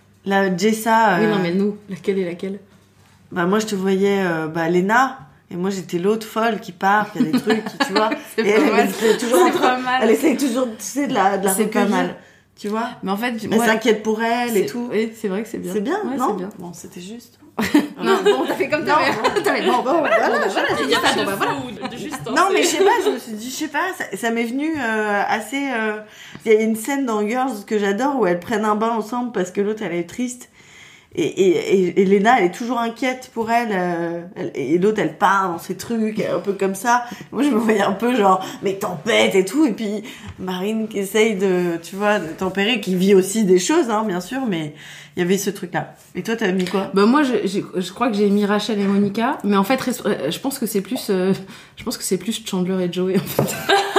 La Jessa. Euh, oui non mais nous, laquelle est laquelle? Bah moi je te voyais euh, bah Lena. Et moi, j'étais l'autre folle qui part, qui a des trucs, qui, tu vois. C'est et pas elle, mal. Elle, toujours c'est pas mal. Elle essaye toujours, tu sais, de la, de la c'est recueillir, pas mal. Tu vois. Mais en fait, elle ouais, s'inquiète pour elle c'est, et tout. Oui, c'est vrai que c'est bien. C'est bien, ouais, non? C'est bien. Bon, c'était juste. Non, bon, t'as fait comme t'as fait. Bon, bon, voilà, voilà. Il n'y a pas de faux ou de juste. Non, mais je sais pas, je me suis dit, je sais pas, ça, ça m'est venu euh, assez... Il euh... y a une scène dans Girls que j'adore où elles prennent un bain ensemble parce que l'autre, elle est triste. Et, et, et, et Lena, elle est toujours inquiète pour elle, euh, elle et l'autre, elle part dans ses trucs, un peu comme ça. Moi, je me voyais un peu genre, mais tempête et tout. Et puis, Marine qui essaye de, tu vois, de tempérer, qui vit aussi des choses, hein, bien sûr, mais il y avait ce truc-là. Et toi, t'as mis quoi? Bah, moi, je, je, je crois que j'ai mis Rachel et Monica, mais en fait, je pense que c'est plus, euh, je pense que c'est plus Chandler et Joey, en fait.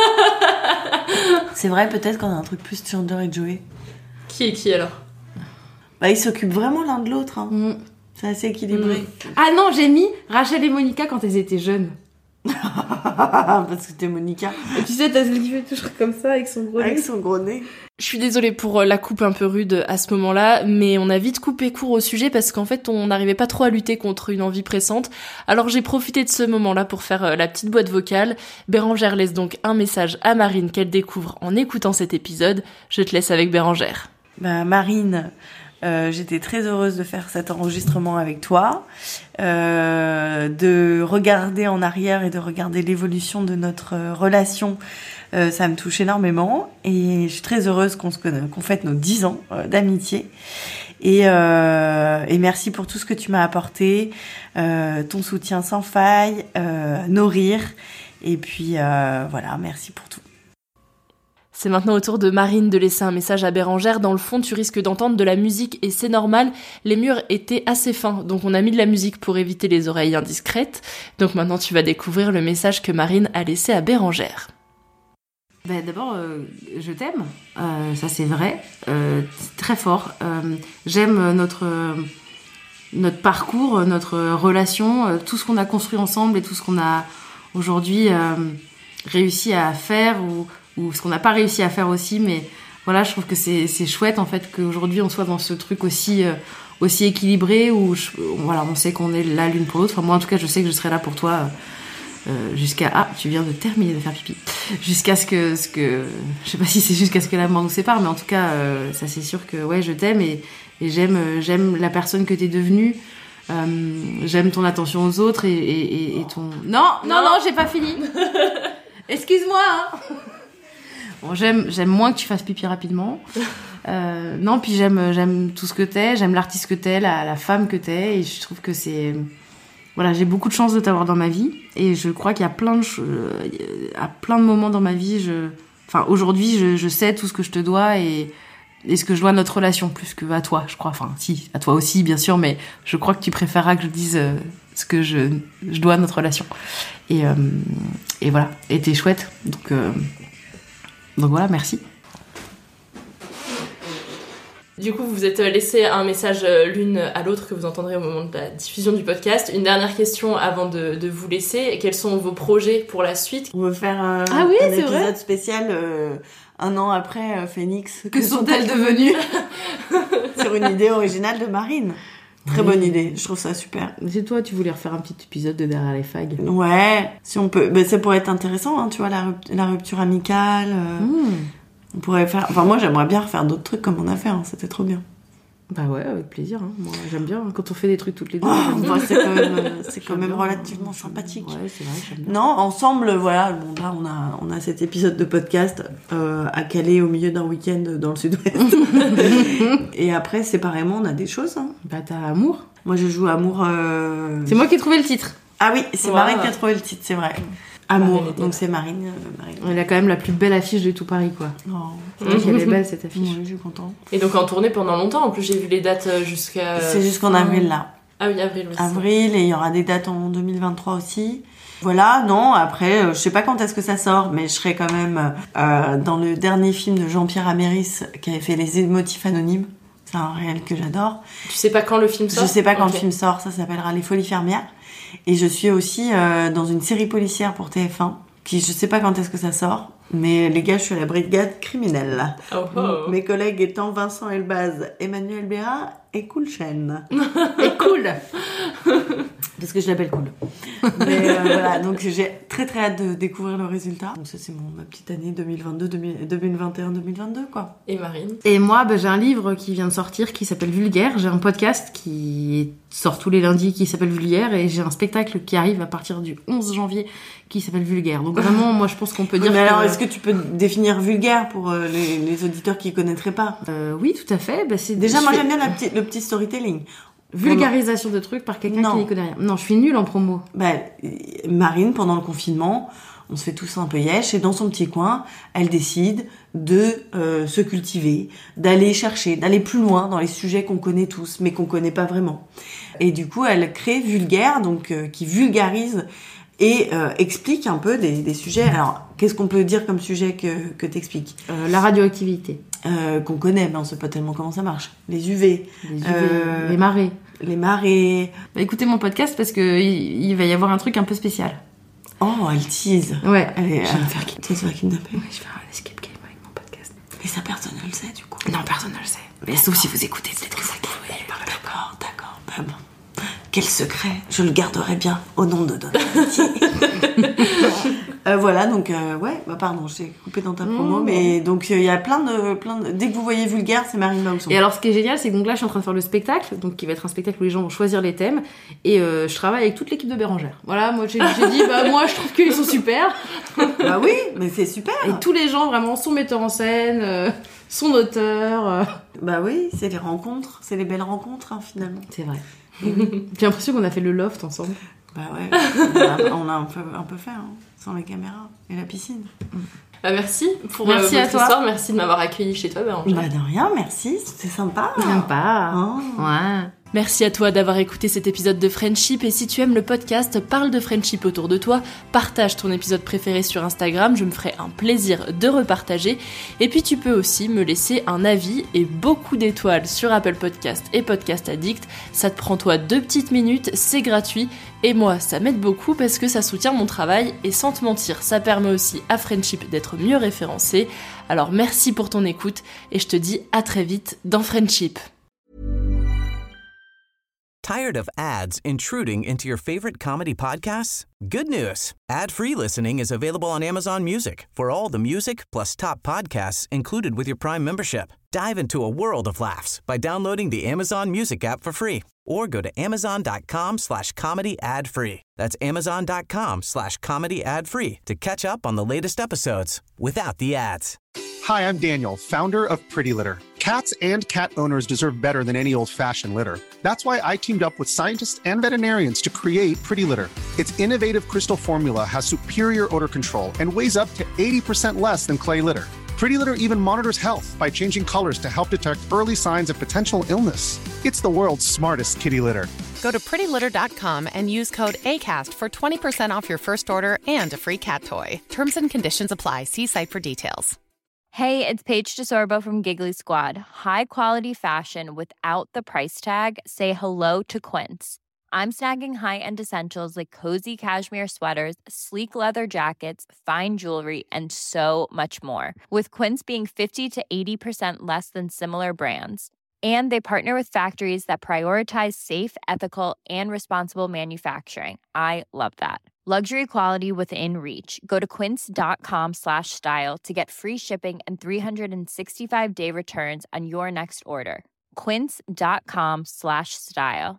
C'est vrai, peut-être qu'on a un truc plus Chandler et Joey. Qui est qui, alors? Bah, ils s'occupent vraiment l'un de l'autre. Hein. Mm. C'est assez équilibré. Mm. Ah non, j'ai mis Rachel et Monica quand elles étaient jeunes. Parce que t'es Monica. Et tu sais, t'as celle qui fait toujours comme ça avec son gros nez. Avec son gros nez. Je suis désolée pour la coupe un peu rude à ce moment-là, mais on a vite coupé court au sujet parce qu'en fait, on n'arrivait pas trop à lutter contre une envie pressante. Alors j'ai profité de ce moment-là pour faire la petite boîte vocale. Bérangère laisse donc un message à Marine qu'elle découvre en écoutant cet épisode. Je te laisse avec Bérangère. Bah, Marine... Euh, j'étais très heureuse de faire cet enregistrement avec toi, euh, de regarder en arrière et de regarder l'évolution de notre relation. Euh, ça me touche énormément et je suis très heureuse qu'on se connaisse, qu'on fête nos dix ans euh, d'amitié. Et, euh, et merci pour tout ce que tu m'as apporté, euh, ton soutien sans faille, euh, nos rires. Et puis euh, voilà, merci pour tout. C'est maintenant au tour de Marine de laisser un message à Bérangère. Dans le fond, tu risques d'entendre de la musique et c'est normal. Les murs étaient assez fins, donc on a mis de la musique pour éviter les oreilles indiscrètes. Donc maintenant, tu vas découvrir le message que Marine a laissé à Bérangère. Bah, d'abord, euh, je t'aime, euh, ça c'est vrai, euh, c'est très fort. Euh, j'aime notre, euh, notre parcours, notre relation, euh, tout ce qu'on a construit ensemble et tout ce qu'on a aujourd'hui euh, réussi à faire ou, ou ce qu'on n'a pas réussi à faire aussi. Mais voilà, je trouve que c'est, c'est chouette en fait qu'aujourd'hui on soit dans ce truc aussi, euh, aussi équilibré où je, voilà, on sait qu'on est là l'une pour l'autre. Enfin, moi en tout cas, je sais que je serai là pour toi. Euh, Euh, jusqu'à ah tu viens de terminer de faire pipi jusqu'à ce que ce que je sais pas si c'est jusqu'à ce que la mort nous sépare, mais en tout cas euh, ça c'est sûr que ouais je t'aime et, et j'aime j'aime la personne que t'es devenue, euh, j'aime ton attention aux autres et, et, et ton non non non, non j'ai pas fini excuse-moi hein. Bon, j'aime j'aime moins que tu fasses pipi rapidement, euh, non puis j'aime j'aime tout ce que t'es, j'aime l'artiste que t'es, la, la femme que t'es, et je trouve que c'est voilà, j'ai beaucoup de chance de t'avoir dans ma vie et je crois qu'il y a plein de choses, à plein de moments dans ma vie, je, enfin aujourd'hui, je, je sais tout ce que je te dois et, et ce que je dois à notre relation plus que à toi, je crois. Enfin, si, à toi aussi, bien sûr, mais je crois que tu préféreras que je dise euh, ce que je, je dois à notre relation. Et, euh, et voilà, et t'es chouette, donc, euh, donc voilà, merci. Du coup, vous vous êtes laissé un message l'une à l'autre que vous entendrez au moment de la diffusion du podcast. Une dernière question avant de, de vous laisser. Quels sont vos projets pour la suite ? On veut faire euh, ah oui, un c'est épisode vrai. spécial euh, un an après euh, Phoenix. Que, que sont-elles devenues ? Sur une idée originale de Marine. Très oui. Bonne idée, je trouve ça super. C'est toi, tu voulais refaire un petit épisode de Derrière les fags. Ouais, si on peut. Ben, ça pourrait être intéressant, hein, tu vois, la rupture, la rupture amicale. Euh... Mmh. On pourrait faire... Enfin, moi, j'aimerais bien refaire d'autres trucs comme on a fait. Hein. C'était trop bien. Bah ouais, avec plaisir. Hein. Moi, j'aime bien quand on fait des trucs toutes les deux. Oh, moi, c'est quand même, c'est quand même relativement bien. Sympathique. Ouais, c'est vrai, j'aime bien. Non, ensemble, voilà. Bon, là, on a, on a cet épisode de podcast euh, à caler au milieu d'un week-end dans le sud-ouest. Et après, séparément, on a des choses. Hein. Bah, t'as Amour. Moi, je joue Amour... Euh... C'est moi qui ai trouvé le titre. Ah oui, c'est wow. Marine qui a trouvé le titre, c'est vrai. Amour, Marine donc c'est Marine, euh, Marine. Elle a quand même la plus belle affiche de tout Paris, quoi. Oh. C'est vrai qu'elle est belle, cette affiche. Oui, je suis contente. Et donc en tournée pendant longtemps, en plus j'ai vu les dates jusqu'à... C'est jusqu'en avril, là. Ah oui, avril aussi. Avril, et il y aura des dates en deux mille vingt-trois aussi. Voilà, non, après, euh, je sais pas quand est-ce que ça sort, mais je serai quand même euh, dans le dernier film de Jean-Pierre Améris, qui avait fait Les Émotifs Anonymes. C'est un réel que j'adore. Tu sais pas quand le film sort ? Je sais pas quand okay. le film sort, ça s'appellera Les Folies Fermières. Et je suis aussi euh, dans une série policière pour T F un. Qui, je sais pas quand est-ce que ça sort, mais les gars, je suis à la brigade criminelle, là. Oh oh. Mes collègues étant Vincent Elbaz, Emmanuel Béat et Cool Chen. Et Cool Parce que je l'appelle Cool. Mais euh, voilà, donc j'ai très très hâte de découvrir le résultat. Donc ça, c'est mon, ma petite année deux mille vingt-deux, deux mille vingt et un, deux mille vingt-deux, quoi. Et Marine ? Et moi, bah, j'ai un livre qui vient de sortir qui s'appelle Vulgaire. J'ai un podcast qui sort tous les lundis qui s'appelle Vulgaire, et j'ai un spectacle qui arrive à partir du onze janvier qui s'appelle Vulgaire. Donc vraiment, moi, je pense qu'on peut dire. Oui, mais que... alors, est-ce que tu peux définir vulgaire pour euh, les, les auditeurs qui connaîtraient pas ? euh, Oui, tout à fait. Bah, c'est... Déjà, je moi, fais... j'aime bien la petite, le petit storytelling. Vulgarisation de trucs par quelqu'un non. qui n'y connaît rien. Non, je suis nulle en promo. Bah, Marine, pendant le confinement, on se fait tous un peu yesh, et dans son petit coin, elle décide de euh, se cultiver, d'aller chercher, d'aller plus loin dans les sujets qu'on connaît tous, mais qu'on connaît pas vraiment. Et du coup, elle crée Vulgaire, donc euh, qui vulgarise et euh, explique un peu des, des sujets. Alors, qu'est-ce qu'on peut dire comme sujet que, que t'expliques ? euh, La radioactivité. Euh, qu'on connaît, mais on sait pas tellement comment ça marche. Les U V. Les U V, euh, les marées. Les marées. Bah, écoutez mon podcast parce que il, il va y avoir un truc un peu spécial. Oh, elle tease. Ouais. Elle est, je vais me faire kidnapper. Tu vas kidnapper. Ouais, je vais faire un escape game avec mon podcast. Et ça, personne ne le sait, du coup. Non, personne ne le sait. Mais sauf si vous écoutez, peut-être que vous pouvez. D'accord, d'accord. Bah bon. Quel secret. Je le garderai bien au nom de notre amitié. euh, voilà, donc, euh, ouais, bah pardon, je t'ai coupé dans ta promo, mmh. mais donc, il euh, y a plein de, plein de... Dès que vous voyez Vulgaire, c'est Marine Bausson. Et alors, ce qui est génial, c'est que donc là, je suis en train de faire le spectacle, donc qui va être un spectacle où les gens vont choisir les thèmes, et euh, je travaille avec toute l'équipe de Bérangère. Voilà, moi, j'ai, j'ai dit, bah, moi, je trouve qu'ils sont super. Bah oui, mais c'est super. Et tous les gens, vraiment, son metteur en scène, euh, son auteur. Euh... Bah oui, c'est les rencontres, c'est les belles rencontres, hein, finalement. C'est vrai. J'ai l'impression qu'on a fait le loft ensemble. Bah ouais, on a, on a un, peu, un peu fait, hein, sans les caméras et la piscine. Bah merci pour merci euh, à votre toi. histoire, merci de m'avoir accueilli chez toi, Bérangère. Bah de rien, merci, c'était sympa. Sympa. Oh. Ouais. Merci à toi d'avoir écouté cet épisode de Friendship et si tu aimes le podcast, parle de Friendship autour de toi, partage ton épisode préféré sur Instagram, je me ferai un plaisir de repartager. Et puis tu peux aussi me laisser un avis et beaucoup d'étoiles sur Apple Podcast et Podcast Addict. Ça te prend toi deux petites minutes, c'est gratuit et moi ça m'aide beaucoup parce que ça soutient mon travail et sans te mentir, ça permet aussi à Friendship d'être mieux référencé. Alors merci pour ton écoute et je te dis à très vite dans Friendship. Tired of ads intruding into your favorite comedy podcasts? Good news. Ad-free listening is available on Amazon Music for all the music plus top podcasts included with your Prime membership. Dive into a world of laughs by downloading the Amazon Music app for free or go to amazon.com slash comedy ad free. That's amazon.com slash comedy ad free to catch up on the latest episodes without the ads. Hi, I'm Daniel, founder of Pretty Litter. Cats and cat owners deserve better than any old-fashioned litter. That's why I teamed up with scientists and veterinarians to create Pretty Litter. Its innovative crystal formula has superior odor control and weighs up to eighty percent less than clay litter. Pretty Litter even monitors health by changing colors to help detect early signs of potential illness. It's the world's smartest kitty litter. Go to pretty litter dot com and use code ACAST for twenty percent off your first order and a free cat toy. Terms and conditions apply. See site for details. Hey, it's Paige DeSorbo from Giggly Squad. High quality fashion without the price tag. Say hello to Quince. I'm snagging high-end essentials like cozy cashmere sweaters, sleek leather jackets, fine jewelry, and so much more. With Quince being fifty to eighty percent less than similar brands. And they partner with factories that prioritize safe, ethical, and responsible manufacturing. I love that. Luxury quality within reach. Go to quince.com slash style to get free shipping and three sixty-five day returns on your next order. Quince.com slash style.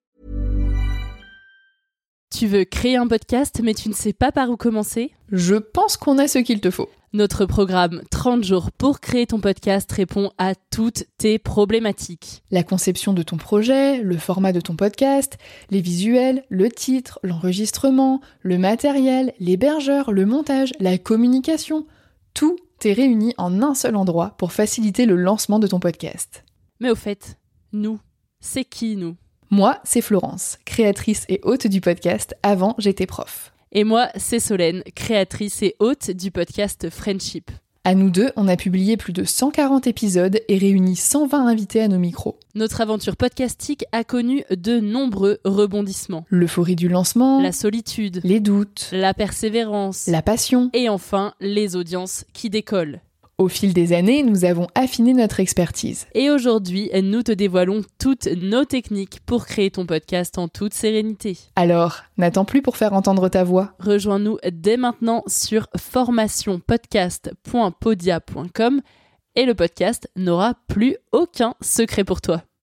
Tu veux créer un podcast mais tu ne sais pas par où commencer ? Je pense qu'on a ce qu'il te faut. Notre programme trente jours pour créer ton podcast répond à toutes tes problématiques. La conception de ton projet, le format de ton podcast, les visuels, le titre, l'enregistrement, le matériel, l'hébergeur, le montage, la communication, tout est réuni en un seul endroit pour faciliter le lancement de ton podcast. Mais au fait, nous, c'est qui nous ? Moi, c'est Florence, créatrice et hôte du podcast Avant j'étais prof. Et moi, c'est Solène, créatrice et hôte du podcast Friendship. À nous deux, on a publié plus de cent quarante épisodes et réuni cent vingt invités à nos micros. Notre aventure podcastique a connu de nombreux rebondissements. L'euphorie du lancement, la solitude, les doutes, la persévérance, la passion et enfin les audiences qui décollent. Au fil des années, nous avons affiné notre expertise. Et aujourd'hui, nous te dévoilons toutes nos techniques pour créer ton podcast en toute sérénité. Alors, n'attends plus pour faire entendre ta voix. Rejoins-nous dès maintenant sur formation podcast point podia point com et le podcast n'aura plus aucun secret pour toi.